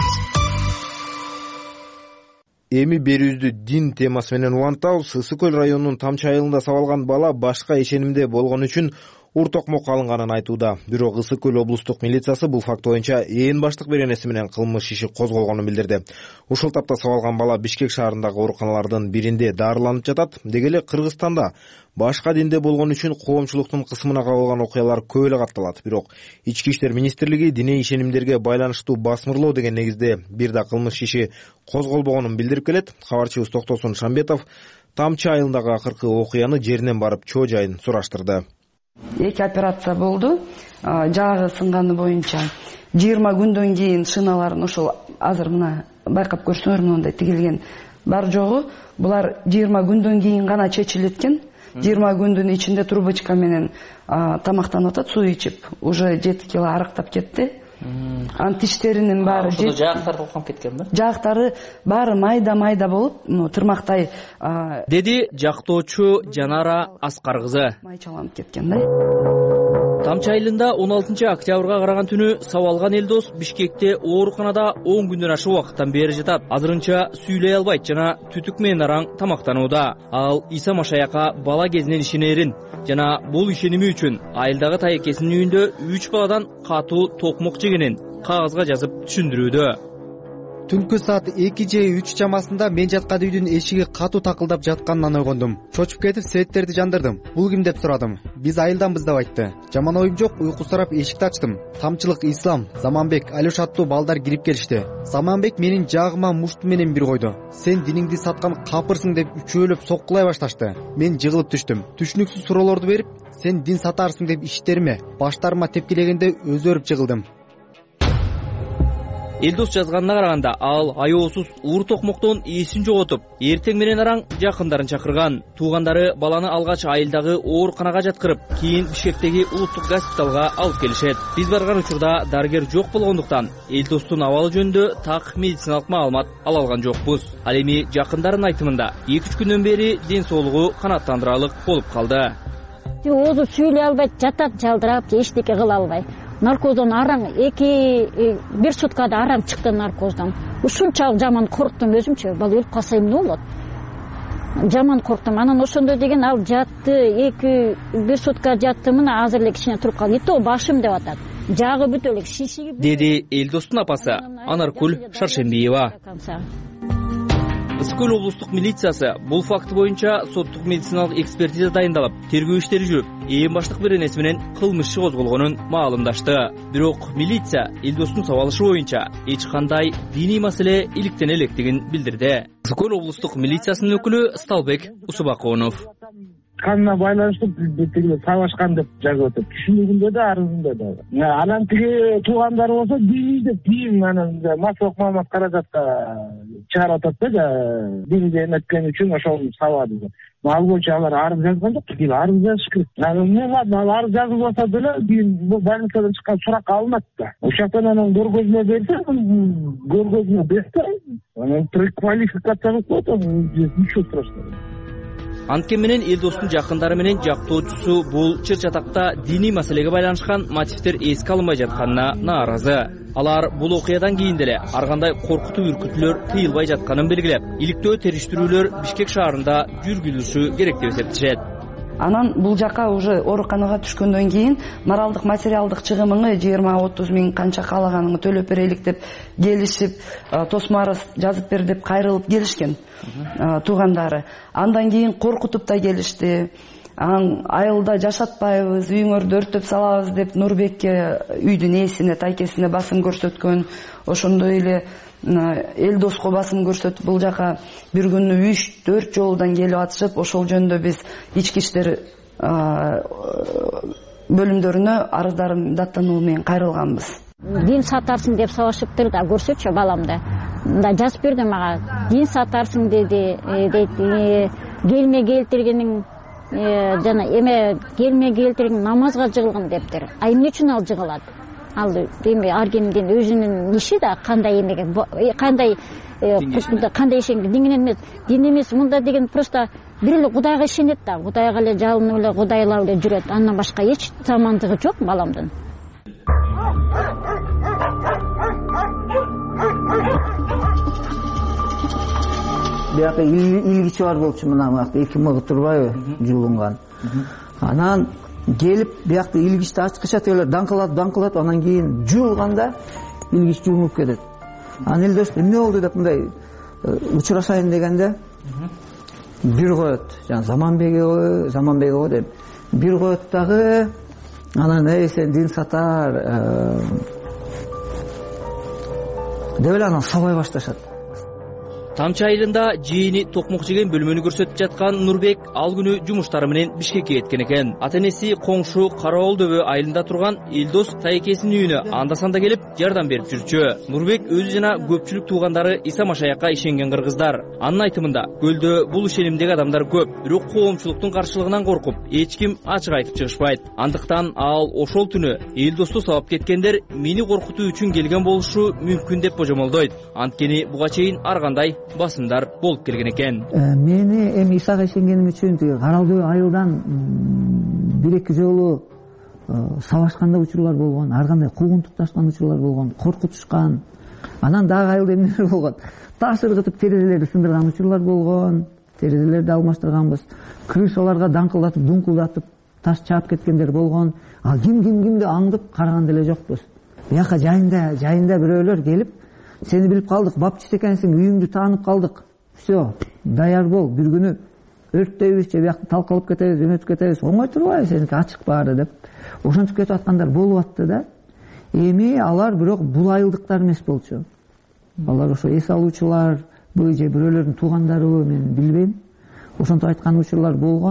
Эми берүүбүздү дин темасы менен улантабыз. Ысык көл районунун Тамчы айылында сабалган бала башка ишенимде болгон үчүн уртокмок алынганын айтууда. Бирок Ысык көл облустук милициясы бул факт боюнча ээн баштык беренеси менен кылмыш иши козголгонун билдирди. Ушул тапта сабалган бала Бишкек шаарындагы ооруканалардын биринде дарыланып жатат. Деги эле Кыргызстанда башка динде болгон үчүн коомчулуктун кысымына кабылган окуялар көп эле катталат. Бирок Ички иштер министрлиги диний ишенимдерге байланыштуу басмырлоо деген негизде бир да кылмыш иши козголбогонун билдирип келет. Кабарчыбыз Токтосун Шамбетов Тамчы айылындагы акыркы окуяны жеринен барып чоо жайын сураштырды. 2 операция болду. Жагы сынганы боюнча 20 күндөн кийин шыналарын ошол азыр мына байкап көрсөңөр мындай тигилген бар жогу. Булар 20 күндөн кийин гана чечилет экен. 20 күндүн ичинде трубочка менен тамактанып атат, суу ичип, уже 7 кило арыктап кетти. Анын тиштеринин баары жаактары калканып кеткен да? Жаактары баары майда болуп, тырмактай деди жактоочу Жанара Аскар кызы. Майчаланып кеткен да. Тамчы айылында 16-октябрга караган түнү сабалган Элдос Бишкекте ооруканада 10 күндөн ашык убакыттан бери жатат. Азырынча сүйлөй албайт жана түтүк менен араң тамактанууда. Ал Иса Машаяка бала кезинен ишенерин жана бул ишеними үчүн айылдагы тайекесинин үйүндө 3 баладан катуу токмок жегенин кагазга жазып түшүндүрүүдө. Түнкү саат 2 же 3 чамасында мен жаткан үйдүн эшиги катуу такылдап жатканынан ойгондум. Чочуп кетип светтерди жандырдым. Бул ким деп сурадым. Биз айылданбыз деп айтты. Жаман оюм жок, уйку сурап эшикти ачтым. Тамчылык, Ислам, Заманбек, Алёш аттуу балдар кирип келишти. Заманбек менин жагыма мушту менен бир койду. Сен диниңди саткан капырсың деп үчөөлөп соккулай башташты. Мен жыгылып түштүм. Түшүнүксүз суроолорду берип, сен дин сатарсың деп иштериме, баштарыма тепкилегенде өзөрүп жыгылдым. Элдос жазганына караганда ал аyoосуз уур токмоктон эсин жоготуп, эртең менен араң жакындарын чакырган. Туугандары баланы алгач айылдагы ооруканага жаткырып, кийин Бишкектеги улуттук госпиталга алып келишет. Биз барган учурда дарыгер жок болгондуктан Элдостун абалы жөнүндө так медициналык маалымат ала алган жокпуз. Ал эми жакындарынын айтымында 2-3 күндөн бери ден соолугу канааттандыралык болуп калды. Өзү сүйлөй албайт, жатат жалдырап, эчтеке кыла албай. Наркоздон араң бир суткада араң чыкты наркоздон. Ушунчалык жаман корктум өзүмчө. Бала өлүп калса эмне болот? Жаман корктум. Анан ошондой деген ал жатты, бир сутка жатты, мына азыр эле кичине туруп калды. Ито башым деп атат. Жагы бүтө эле шишиги. Деди Элдостун апасы Анаркул Шаршембиева. Ысык көл облустук милициясы бул факты боюнча соттук медициналык экспертиза дайындалып, тергөө иштери жүрүп, ээн баштык беренеси менен кылмыш иши козголгонун маалымдашты. Бирок милиция Элдостун сабалышы боюнча эч кандай диний маселе иликтене электигин билдирди. Ысык көл облустук милициясынын өкүлү Сталбек Усубаконов. Канына байланыштуу сабашкан деп жазып атат. Түшүнүгүндө да, арызында да. Анан тиги туугандары болсо диний деп дин анан массалык маалымат каражатка чыгарып атат да, динди эметкен үчүн ошол сабады. Ал боюнча алар арыз жазган жок, тиги арыз жазыш керек. Анан ал арыз жазылбаса деле бул больницадан чыккан сурак алынат да. Ошоктон анан көргөзмө берсе, анан преквалификация кылып коет, ничего страшного. Анткен менен Элдостун жакындары менен жактоочусу бул чыр-чатакта диний маселеге байланышкан мотивдер эске алынбай жатканына нааразы. Алар бул окуядан кийин деле ар кандай коркутуу үркүтүүлөр тыйылбай жатканын белгилеп, иликтөө териштирүүлөр Бишкек шаарында жүргүзүлүшү керек деп эсептешет. Анан бул жака уже ооруканага түшкөндөн кийин моралдык материалдык чыгымыңы 20-30 миң канча каалаганыңы төлөп берелик деп келишип, тосмо арыз жазып бер деп кайрылып келишкен туугандары. Андан кийин коркутуп да келишти. Айылда жашатпайбыз, үйүңөрдү өртөп салабыз деп Нурбекке үйдүн ээсине, тайкесине басым көрсөткөн. Ошондой эле Элдоско басым көрсөтүп бул жака бир күнү 3-4 жолудан келип атышып, ошол жөнүндө биз ички иштер бөлүмдөрүнө арыздарын даттануу менен кайрылганбыз. Дин сатарсың деп сабашыптыр да, көрсөтчү баламды. Мында жазып берди мага. Дин сатарсың деди, келме келтиргениң жана келме келтиргениң намазга жыгылган дептир. Эмне үчүн ал жыгылат? Ал эми ар кимдин өзүнүн иши да, кандай эмеге, кандай ишенген дин эмес, мында деген просто бир эле Кудайга ишенет да, Кудайга эле жалынып эле, Кудайлап эле жүрөт. Андан башка эч жамандыгы жок баламдын. Бияка илгичи бар болчу, мына бакта 2 мыгы турбайбы, жуулунган. Анан келип биякта илгичти ачкычат эле даңкылат, анан кийин жуулганда илгич жумуп кетет. Анан Элдос эмне болду деп мындай учурашайын дегенде бир коет. Жана Заманбеге го деп бир коет дагы, анан сен дин сатар деп эле анан сабай башташат. Тамчы айылында жээни токмок жеген бөлмөнү көрсөтүп жаткан Нурбек ал күнү жумуштары менен Бишкекке кеткен экен. Ата-энеси коңшу Караол дөбө айылында турган Элдос тайкесинин үйүнө анда-санда келип жардам берип жүрчү. Нурбек өзү жана көпчүлүк туугандары Иса Машаякка ишенген кыргыздар. Анын айтымында көлдө бул ишенимдеги адамдар көп, бирок коомчулуктун каршылыгынан коркуп, эч ким ачык айтып чыгышпайт. Андыктан ал ошол түнү Элдосту сабап кеткендер мени коркутуу үчүн келген болушу мүмкүн деп божомолдойт. Анткени буга чейин ар кандай басымдар болуп келген экен. Мени эми Исага ишенгеним үчүн Караол дөбө айылдан 1-2 жолу сабашкан да учурлар болгон, ар кандай куугунтукташкан учурлар болгон, коркутушкан. Анан дагы айыл эмнелер болгон. Таш ыргытып терезелерди сындырган учурлар болгон. Терезелерди алмаштырганбыз. Крышаларга даңкылдатып, дуңкулдатып таш чаап кеткендер болгон. Ал кимди аңдып караган деле жокпуз. Бияка жайында бирөөлөр келип, сени билип калдык, бапчы экенсиң, үйүңдү таанып калдык. Все, даяр бол, бир күнү өрттөйбүз же биякта талкалып кетебиз, жөнөтүп кетебиз. Оңой турбайбы сеники ачык баары деп. Ошентип кетип аткандар болуп атты да. Эми алар бирок бул айылдыктар эмес болчу. Алар ошо эс алуучулар, же бирөөлөрдүн туугандарыбы, мен билбейм. Ошентип айткан учурлар болгон.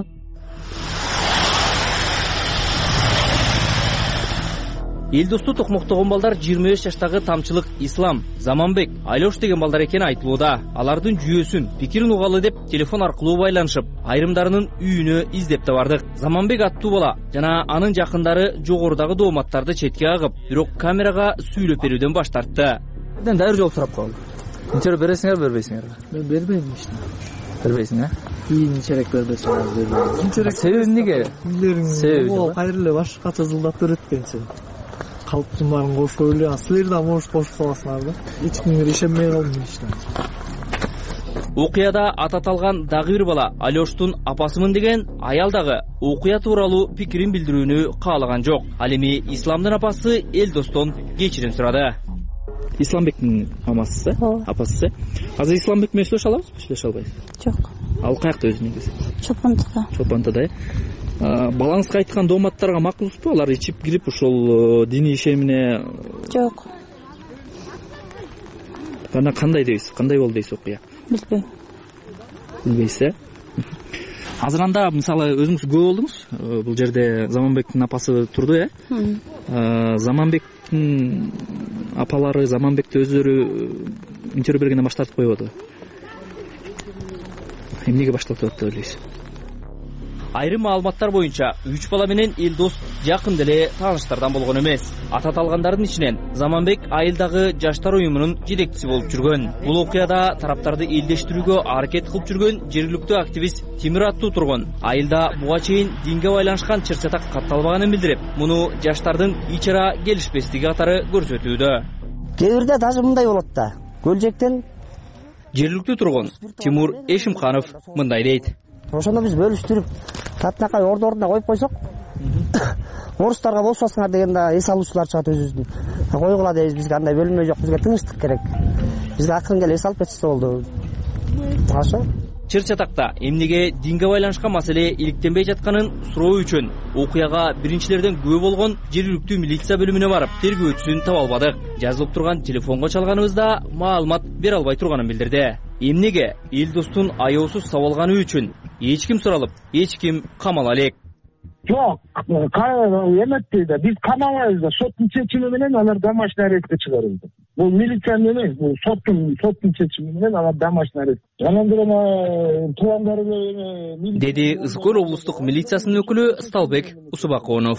Элдосту токмоктогон балдар 25 жаштагы Тамчылык Ислам, Заманбек, Алёш деген балдар экени айтылууда. Алардын жүйөсүн, пикирин угалы деп телефон аркылуу байланышып, айрымдарынын үйүнө издеп да бардык. Заманбек аттуу бала жана анын жакындары жогорудагы дооматтарды четке агып, бирок камерага сүйлөп берүүдөн баш тартты. Дайыр жолуп сурап калды. Инчерек бересиңер, бербейсиңерби? Мен бербейм ишти. Бербейсиң, э? Кийинчерек бербесем бербейм. Кийинчерек себеби эмнеге? Себеби кайра эле башка тызылдап берет экенчи. Калптын баарын кошуп эле, силер да может кошуп каласыңар да. Эч кимге ишенбей калдым иштен. Окуяда ат аталган дагы бир бала Алёштун апасымын деген аял дагы окуя тууралуу пикирин билдирүүнү каалаган жок. Ал эми Исламдын апасы Элдостон кечирим сурады. Исламбектин мамасы, апасы. Азыр Исламбек менен сүйлөшө алабызбы, сүйлөшө албайбыз? Жок. Ал каякта өзүнүн негизи? Чолпонтада. Чолпонтада, э? Балаңызга айткан дооматтарга макулсузбу? Алар ичип кирип ушул диний ишемине? Жок. Кана кандай дейсиз? Кандай болду дейсиз окуя? Билбейм. Билбейсиз, э? Азыр анда мисалы өзүңүз күбө болдуңуз. Бул жерде Заманбектин апасы турду, э? Заманбектин апалары Заманбекти өздөрү интервью бергенден баш тартып койбоду. Эмнеге баш тартып атты деп ойлойсуз? Айрым маалыматтар боюнча 3 бала менен Элдос жакын деле тааныштардан болгон эмес. Ата аталгандардын ичинен Заманбек айылдагы жаштар уюмунун жетекчиси болуп жүргөн. Бул окуяда тараптарды элдештирүүгө аракет кылып жүргөн жергиликтүү активист Тимир аттуу тургун айылда буга чейин динге байланышкан чыр-чатак катталбаганын билдирип, муну жаштардын ич ара келишпестиги катары көрсөтүүдө. Кээ бирде даже мындай болот да. Көлжектен жергиликтүү тургун Тимур Эшимканов мындай дейт. Ошондо биз бөлүштүрүп, татынакай ордуна коюп койсок, орустарга болушпасыңар деген да эс алуучулар чыгат өзүбүздүн. Койгула дейбиз, бизге андай бөлүнмө жок, бизге тынчтык керек. Бизге акырын келе эс алып кетсе болду. Ошо. Чыр-чатакта эмнеге динге байланышкан маселе иликтенбей жатканын суроо үчүн окуяга биринчилерден күбө болгон жергиликтүү милиция бөлүмүнө барып, тергөөчүсүн таба албадык. Жазылып турган телефонго чалганыбызда маалымат бере албай турганын билдирди. Эмнеге Элдостун аяосуз табылганы үчүн эч ким суралып, эч ким камала элек. Жок, эметти да, биз камалбайбыз да, соттун чечими менен алар домашний арестке чыгарылды. Бул милициянын эмес, бул соттун чечими менен алар домашний арест. Анан бирок туугандары деди Ызкөл облустук милициясынын өкүлү Сталбек Усубаконов.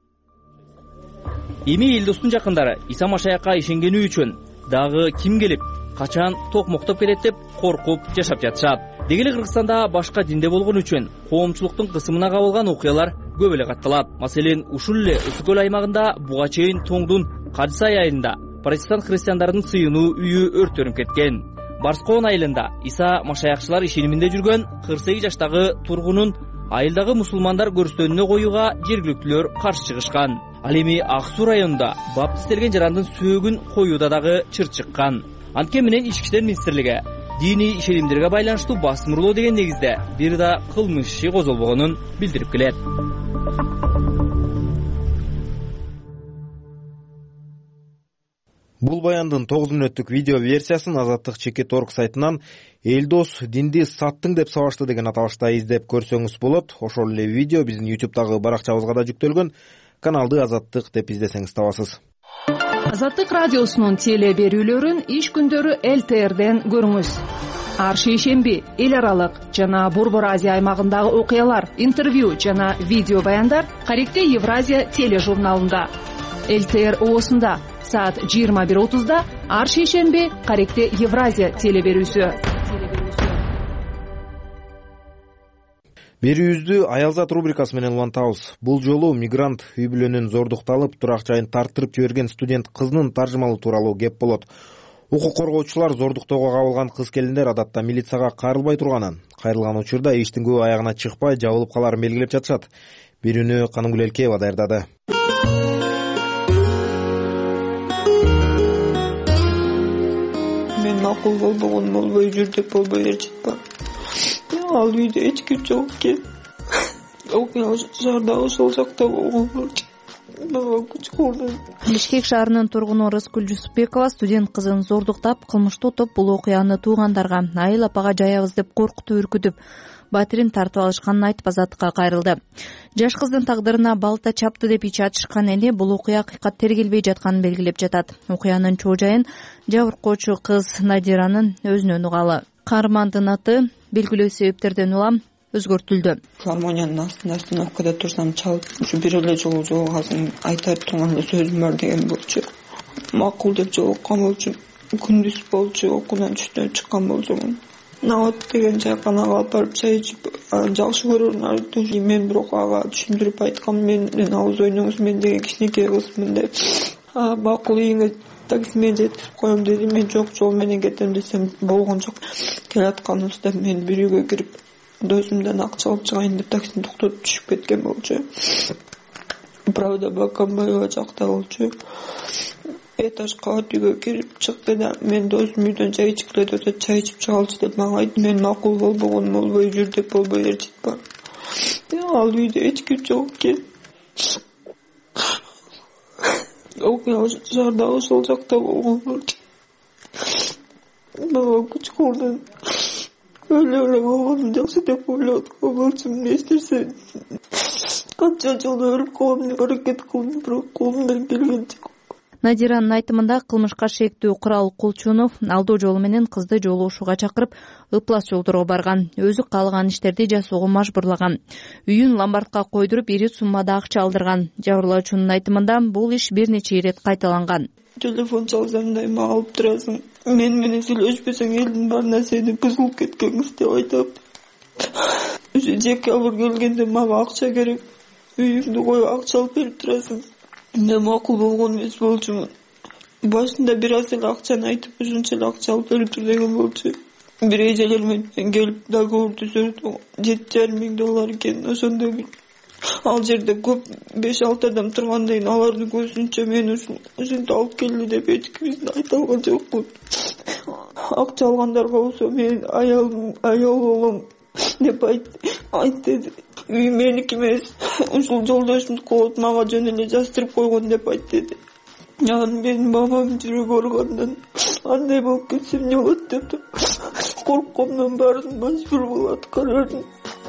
Эми Элдостун жакындары Иса Машаякка ишенгени үчүн дагы ким келип, качан токмоктоп келет деп коркуп жашап жатышат. Дегеле Кыргызстанда башка динде болгон үчүн коомчулуктун кысымына кабылган окуялар көп эле катталат. Маселен, ушул эле Ызкөл аймагында буга чейин Тоңдун Кадысай айылында протестант христиандардын сыйынуу үйү өрттөнүп кеткен. Барскоон айылында Иса Машаякчылар ишениминде жүргөн 48 жаштагы тургунун айылдагы мусулмандар көрүстөнүнө коюуга жергиликтүүлөр каршы чыгышкан. Ал эми Ак Суу районунда баптисттерген жарандын сөөгүн коюуда дагы чыр чыккан. Анткени менен Ички иштер министрлиги диний ишенимдерге байланыштуу басымырлоо деген негизде бир да кылмыш иши козголбогонун билдирип келет. Бул баяндын 9 мүнөттүк видео версиясын Азаттык.org сайтынан Элдос динди саттың деп сабашты деген аталышта издеп көрсөңүз болот. Ошол эле видео биздин YouTube'дагы баракчабызга да жүктөлгөн. Каналды Азаттык деп издесеңиз табасыз. Азаттык радиосунун теле берүүлөрүн иш күндөрү ЛТРден көрүңүз. Ар шейшемби эл аралык жана Борбор Азия аймагындагы окуялар, интервью жана видео баяндар Каректе Евразия тележурналында. ЛТР оосунда саат 21:30 ар шейшемби Каректе Евразия теле берүүсү. Берүүбүздү Аялзат рубрикасы менен улантабыз. Бул жолу мигрант үй бүлөнүн зордукталып турак жайын тарттырып жиберген студент кыздын таржымалы тууралуу кеп болот. Укук коргоочулар зордуктоого кабылган кыз-келиндер адатта милицияга кайрылбай турганын, кайрылган учурда иштин көбү аягына чыкпай жабылып каларын белгилеп жатышат. Берүүнү Канымгүл Элкеева даярдады. Мен макул болбогон болбой жүр деп болбой жатпа. Ал үйдө эч ким жок экен. Окуя шаардагы ошол жакта болгон болчу. Мага күч колдон. Бишкек шаарынын тургуну Рыскүл Жусупбекова студент кызын зордуктап, кылмыштуу топ бул окуяны туугандарга айыл апага жаябыз деп коркутуп үркүтүп, батирин тартып алышканын айтып азаттыкка кайрылды. Жаш кыздын тагдырына балта чапты деп ич ачышкан эне бул окуя акыйкат тергелбей жатканын белгилеп жатат. Окуянын чоо жайын жабыркоочу кыз Надиранын өзүнөн угалы. Каармандын аты белгилүү себептерден улам өзгөртүлдү. Гармониянын астында остановкада турсам чалып, ушу бир эле жолу жолугасың айтып турганда сөзүм бар деген болчу. Макул деп жолуккан болчу. Күндүз болчу, окуудан түштөн чыккан болчумун. Нават деген чайканага алып барып чай ичип, жакшы көрөрүн айтты. Мен бирок ага түшүндүрүп айткам, менен ауыз ойноңуз, мен деген кичинекей кызмын деп. Макул ийиңе таксимен жеткирип коем деди. Мен жок, жол менен кетем десем болгон жок. Келатканыбызда мен бир үйгө кирип, досумдан акча алып чыгайын деп таксини токтотуп түшүп кеткен болчу. Правда Бакамбаева жакта болчу. Этаж кабат үйгө кирип чыкты да, мен досум үйдөн чай ичкиле деп чай ичип чыгалчы деп мага айтты. Мен макул болбогон болбой жүр деп болбой жатпа. Ал үйдө эч ким жок экен. Окуя шаардагы ошол жакта болгон болчу. Мага күч колдон өлө болгонум жакшы деп ойлоп аткан болчумун. Эчнерсе канча жолу өлүп коем деп аракет кылдым, бирок колумдан келген жок. Надиранын айтымында кылмышка шектүү Курал Кулчунов алдоо жолу менен кызды жолугушууга чакырып, ыплас жолдорго барган. Өзү каалаган иштерди жасоого мажбурлаган. Үйүн ломбардка койдуруп, ири суммада акча алдырган. Жабырлоочунун айтымында бул иш бир нече ирет кайталанган. Телефон чалсам дайыма алып турасың. Мен менен сүйлөшпөсөң элдин баарына сени бузулуп кеткен кыз деп айтып. Декабрь келгенде мага акча керек. Үйүмдү коюп акча алып берип турасың. Мен макул болгон эмес болчумун. Башында бир аз эле акчаны айтып, ушунча эле акча алып берип тур деген болчу. Бир эжелер менен келип договор түзөдү. $7,500 экен. Ошондо ал жерде көп 5-6 адам тургандан кийин алардын көзүнчө мен ушинтип алып келди деп эч ким айта алган жокмун. Акча алгандарга болсо мен аял болом деп айтты. Үй меники эмес, ушул жолдошумдуку болуп мага жөн эле жаздырып койгон деп айтты. Анан менин мамам жүрөгү ооругандан андай болуп кетсем эмне болот деп корккомдон баарын мажбур болуп аткарардым.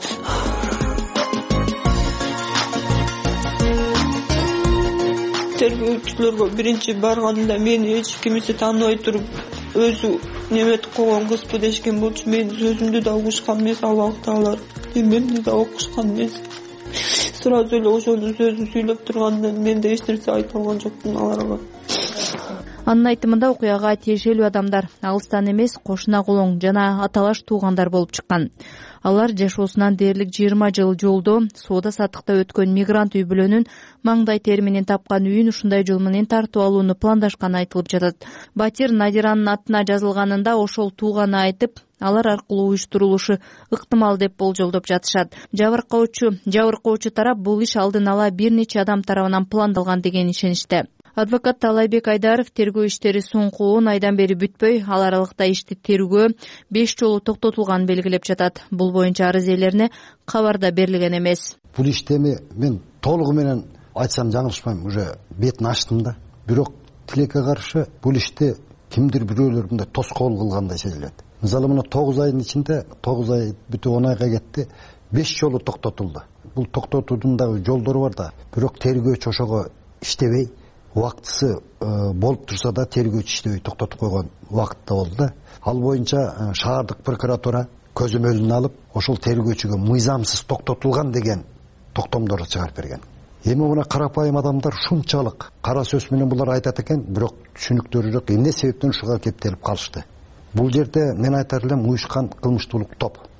Тергөөчүлөргө биринчи барганда мени эч кимиси тааныбай туруп, өзү неметип койгон кызбы дешкен болчу. Мен сөзүмдү да угушкан эмес, ал убакта алар эмемди да окушкан эмес. Сразу эле ошонун сөзүн сүйлөп тургандан мен да эч нерсе айта алган жокмун аларга. Анын айтымында окуяга тиешелүү адамдар алыстан эмес, кошуна колоң жана аталаш туугандар болуп чыккан. Алар жашоосунан дээрлик 20 жыл жолдо соода саттыкта өткөн мигрант үй бүлөнүн маңдай тери менен тапкан үйүн ушундай жол менен тартып алууну пландашканы айтылып жатат. Батир Надиранын атына жазылганында ошол тууганы айтып, алар аркылуу уюштурулушу ыктымал деп болжолдоп жатышат. Жабыркоочу тарап бул иш алдын ала бир нече адам тарабынан пландалган деген ишениште. Адвокат Талайбек Айдаров тергөө иштери соңку 10 айдан бери бүтпөй, ал аралыкта ишти тергөө 5 жолу токтотулганын белгилеп жатат. Бул боюнча арыз ээлерине кабарда берилген эмес. Бул иштеми мен толугу менен айтсам жаңылышпайм, уже бетин ачтым да. Бирок тилекке каршы бул ишти кимдир бирөөлөр мындай тоскоол кылгандай сезилет. Мисалы мына 9 айдын ичинде 9 ай бүтүп 10 айга кетти, 5 жолу токтотулду. Бул токтотуудун дагы жолдору бар да. Бирок тергөөчү ошого иштебей, убактысы болуп турса да тергөөчү иштебей токтотуп койгон убакытта болду да. Ал боюнча шаардык прокуратура көзөмөлүн алып, ошол тергөөчүгө мыйзамсыз токтотулган деген токтомдорду чыгарып берген. Эми мына карапайым адамдар ушунчалык кара сөз менен булар айтат экен, бирок түшүнүктөрү жок. Эмне себептен ушуга кептелип калышты? Бул жерде мен айтар элем уюшкан кылмыштуулук топ.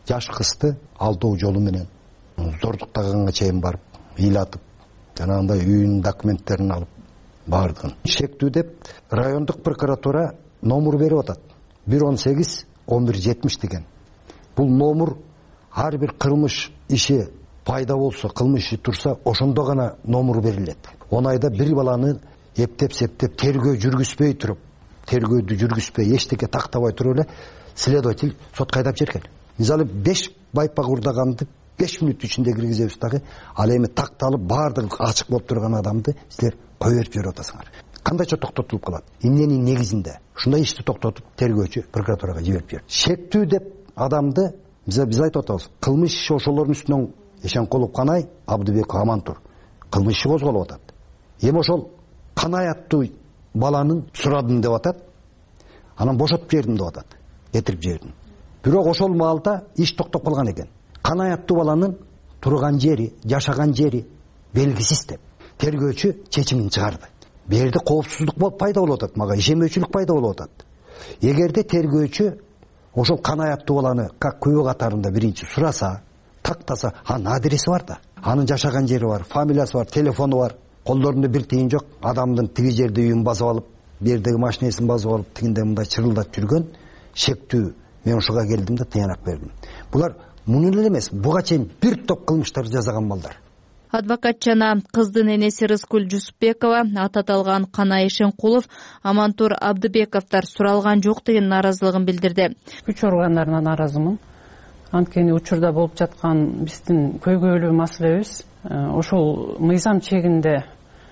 жаш кызды алдоо жолу менен зордуктаганга чейин барып ыйлатып, жанагындай үйүнүн документтерин алып бардыгын шектүү деп райондук прокуратура номер берип атат. 118-1170 деген. Бул номер ар бир кылмыш иши пайда болсо, кылмыш иши турса, ошондо гана номер берилет. 10 айда бир баланы эптеп-септеп тергөө жүргүзбөй туруп, тергөөдү жүргүзбөй, эчтеке тактабай туруп эле следователь сотко айдап жиберген. Мисалы 5 байпак урдаганды 5 мүнөт ичинде киргизебиз дагы, ал эми такталып баардыгы ачык болуп турган адамды силер кое берип жиберип атасыңар. Кандайча токтотулуп калат? Эмненин негизинде? Ушундай ишти токтотуп тергөөчү прокуратурага жиберип жиберди. Шектүү деп адамды биз айтып атабыз. Кылмыш иши ошолордун үстүнөн Эшенкулов Канай, Абдыбеков Амантур кылмыш иши козголуп атат. Эми ошол Канай аттуу баланын сурадым деп атат. Анан бошотуп жибердим деп атат. Кетирип жибердим. Бирок ошол маалда иш токтоп калган экен. Канай аттуу баланын турган жери, жашаган жери белгисиз деп тергөөчү чечимин чыгарды. Бу жерде коопсуздук пайда болуп атат, мага ишенбөөчүлүк пайда болуп атат. Эгерде тергөөчү ошол Канай аттуу баланы как күбө катарында биринчи сураса, тактаса, анын адреси бар да. Анын жашаган жери бар, фамилиясы бар, телефону бар. Колдорунда бир тыйын жок. Адамдын тиги жерде үйүн басып алып, бердеги машинесин басып алып, тигинде мындай чырылдап жүргөн шектүү. Мен ошого келдим да тыянак бердим. Булар муну эле эмес, буга чейин бир топ кылмыштар жасаган балдар. Адвокат жана кыздын энеси Рыскүл Жусупбекова аты аталган Канай Эшенкулов, Амантур Абдыбековдор суралган жок деген нааразылыгын билдирди. Күч органдарына нааразымын. Анткени учурда болуп жаткан биздин көйгөйлүү маселебиз ошол мыйзам чегинде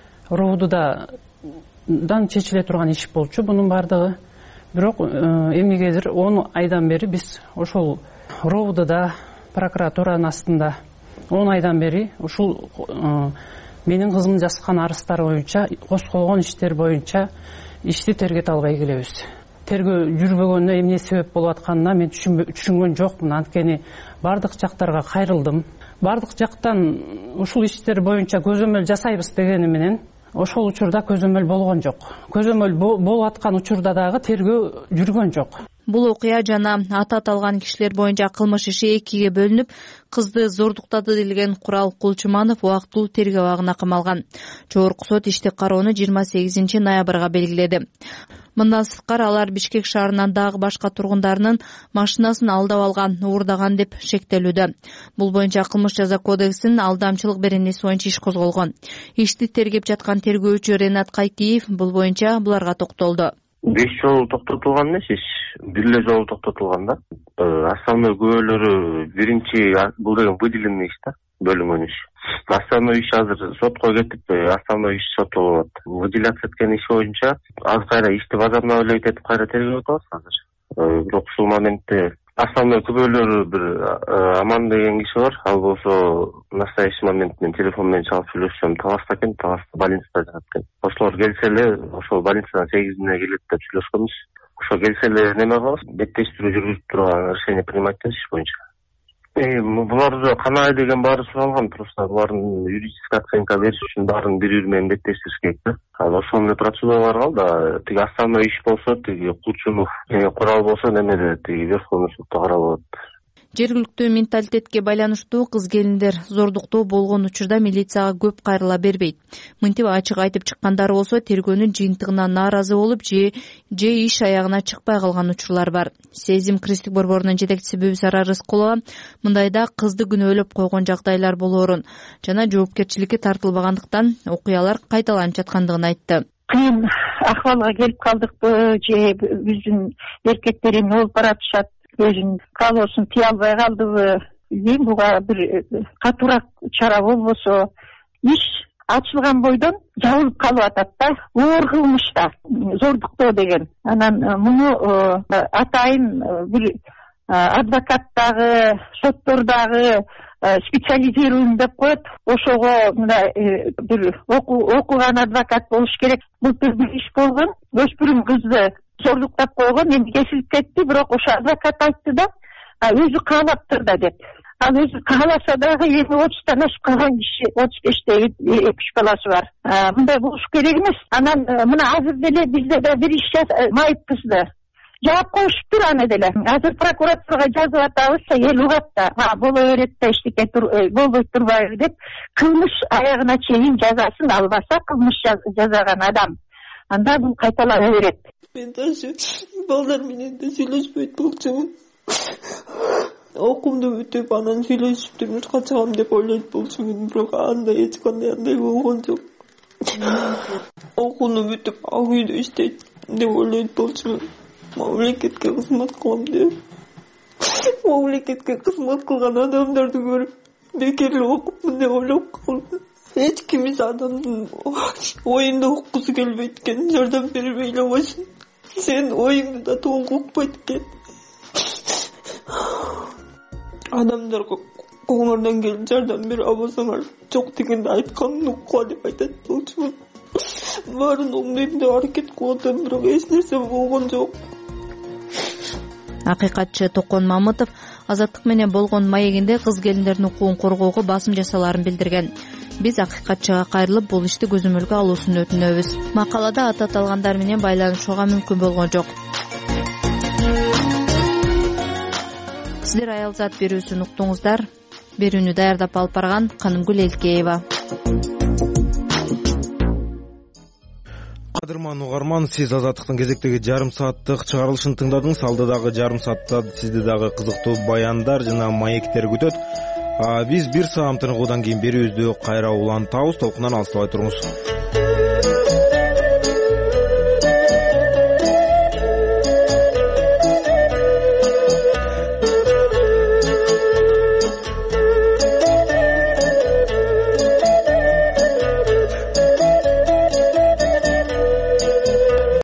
ровдудан чечиле турган иш болчу бунун бардыгы. Бирок эмнегедир 10 айдан бери биз ошол ровдуда прокуратуранын астында 10 айдан бери ушул менин кызымдын жазган арыздары боюнча, козголгон иштер боюнча ишти тергете албай келебиз. Тергөө жүрбөгөнүнө эмне себеп болуп атканына мен түшүнгөн жокмун. Анткени бардык жактарга кайрылдым. Бардык жактан ушул иштер боюнча көзөмөл жасайбыз дегени менен ошол учурда көзөмөл болгон жок. Көзөмөл болуп аткан учурда дагы тергөө жүргөн жок. Бул окуя жана аты аталган кишилер боюнча кылмыш иши экиге бөлүнүп, кызды зордуктады делген Курал Кулчуманов убактылуу тергөө абагына камалган. Жогорку сот ишти кароону 28 ноябрга белгиледи. Мындан сырткары алар Бишкек шаарынын дагы башка тургундарынын машинасын алдап алган, уурдаган деп шектелүүдө. Бул боюнча кылмыш жаза кодексинин алдамчылык беренеси боюнча иш козголгон. Ишти тергеп жаткан тергөөчү Ренат Кайкиев бул боюнча буларга токтолду. 5 жолу токтотулган эмес иш, бир эле жолу токтотулган да. Основной күбөлөрү биринчи бул деген выделенный иш да, бөлүнгөн иш. Основной иш азыр сотко кетип, основной иш соттолуп атат. Выделяться эткен иш боюнча азыр кайра ишти возобновлять этип кайра тергөө атабыз азыр. Бирок ушул моментте основной күбөлөрү бир Аман деген киши бар. Ал болсо настоящий момент мен телефон менен чалып сүйлөшсөм, Таласта экен, Таласта больницада жатат экен. Ошолор келсе эле, ошол больницадан 8-ине келет деп сүйлөшкөнбүз. Ошо келсе эле неме кылабыз, беттештирүү жүргүзүп турган решение принимать этебиз иш боюнча. Буларды Канай деген баары суралган, просто булардын юридический оценка бериш үчүн баарын бири-бири менен беттештириш керек да. Ал ошондой процедуралар калды. Тиги основной иш болсо, тиги Кулчумов, Курал болсо немеде тиги Верховный судта каралат. Жергиликтүү менталитетке байланыштуу кыз-келиндер зордуктоо болгон учурда милицияга көп кайрыла бербейт. Мынтип ачык айтып чыккандары болсо тергөөнүн жыйынтыгына нааразы болуп же иш аягына чыкпай калган учурлар бар. Сезим кыргызчылык борборунун жетекчиси Бүбүсара Рыскулова мындайда кызды күнөөлөп койгон жагдайлар болоорун жана жоопкерчиликке тартылбагандыктан окуялар кайталанып жаткандыгын айтты. Кыйын акыбалга келип калдыкпы же биздин эркектер эмне болуп баратышат, өзүнүн каалоосун тие албай калдыбы, дейм буга бир катуураак чара болбосо. Иш ачылган бойдон жабылып калып атат да, оор кылмыш да, зордуктоо деген. Анан муну атайын бир адвокаттагы, соттордагы специализируем деп коет. Ошого мындай бир окуган адвокат болуш керек. Былтыр бир иш болгон, өспүрүм кызды зордуктап койгон, эми кесилип кетти, бирок ошо адвокат айтты да, өзү каалаптыр да деп. Ал өзү кааласа дагы эми 30-тан ашып калган киши, 35-те 2-3 баласы бар. Мындай болуш керек эмес. Анан мына азыр деле бизде да бир иш майып кызды жаап коюшуптур аны деле. Азыр прокуратурага жазып атабыз, эл угат да боло берет да эчтеке болбой турбайбы деп, кылмыш аягына чейин жазасын албаса, кылмыш жасаган адам анда бул кайталана берет. Мен даже балдар менен да сүйлөшпөйт болчумун. Окуумду бүтүп анан сүйлөшүп турмушка чыгам деп ойлойт болчумун, бирок андай эч кандай андай болгон жок. Окууну бүтүп ал үйдө иштейт деп ойлойт болчумун. Мамлекетке кызмат кылам деп. Мамлекетке кызмат кылган адамдарды көрүп бекер эле окупмун деп ойлоп калдым. Эч ким адамдын оюнду уккусу келбейт экен, жардам бербей эле койсун. Сен оюңду да толук укпайт экен. Адамдарга коңордон келип жардам бере албасаңар жок дегенде айтканын уккула деп айтат болчумун. Баарын оңдойм деп аракет кылып атам, бирок эч нерсе болгон жок. Акыйкатчы Токон Мамытов Азаттык менен болгон маегинде кыз келиндердин укугун коргоого басым жасаларын билдирген. Биз акыйкатчыга кайрылып бул ишти көзөмөлгө алуусун өтүнөбүз. Макалада аты аталгандар менен байланышууга мүмкүн болгон жок. Сиздер Аялзат берүүсүн уктуңуздар. Берүүнү даярдап алып барган Канымгүл Элкеева. Кадырман угарман, сиз Азаттыктын кезектеги жарым сааттык чыгарылышын тыңдадыңыз. Алдыдагы жарым саатта сизди дагы кызыктуу баяндар жана маектер күтөт. Биз бир саам тыныгуудан кийин берүүбүздү кайра улантабыз. Толкундан алыстабай туруңуз.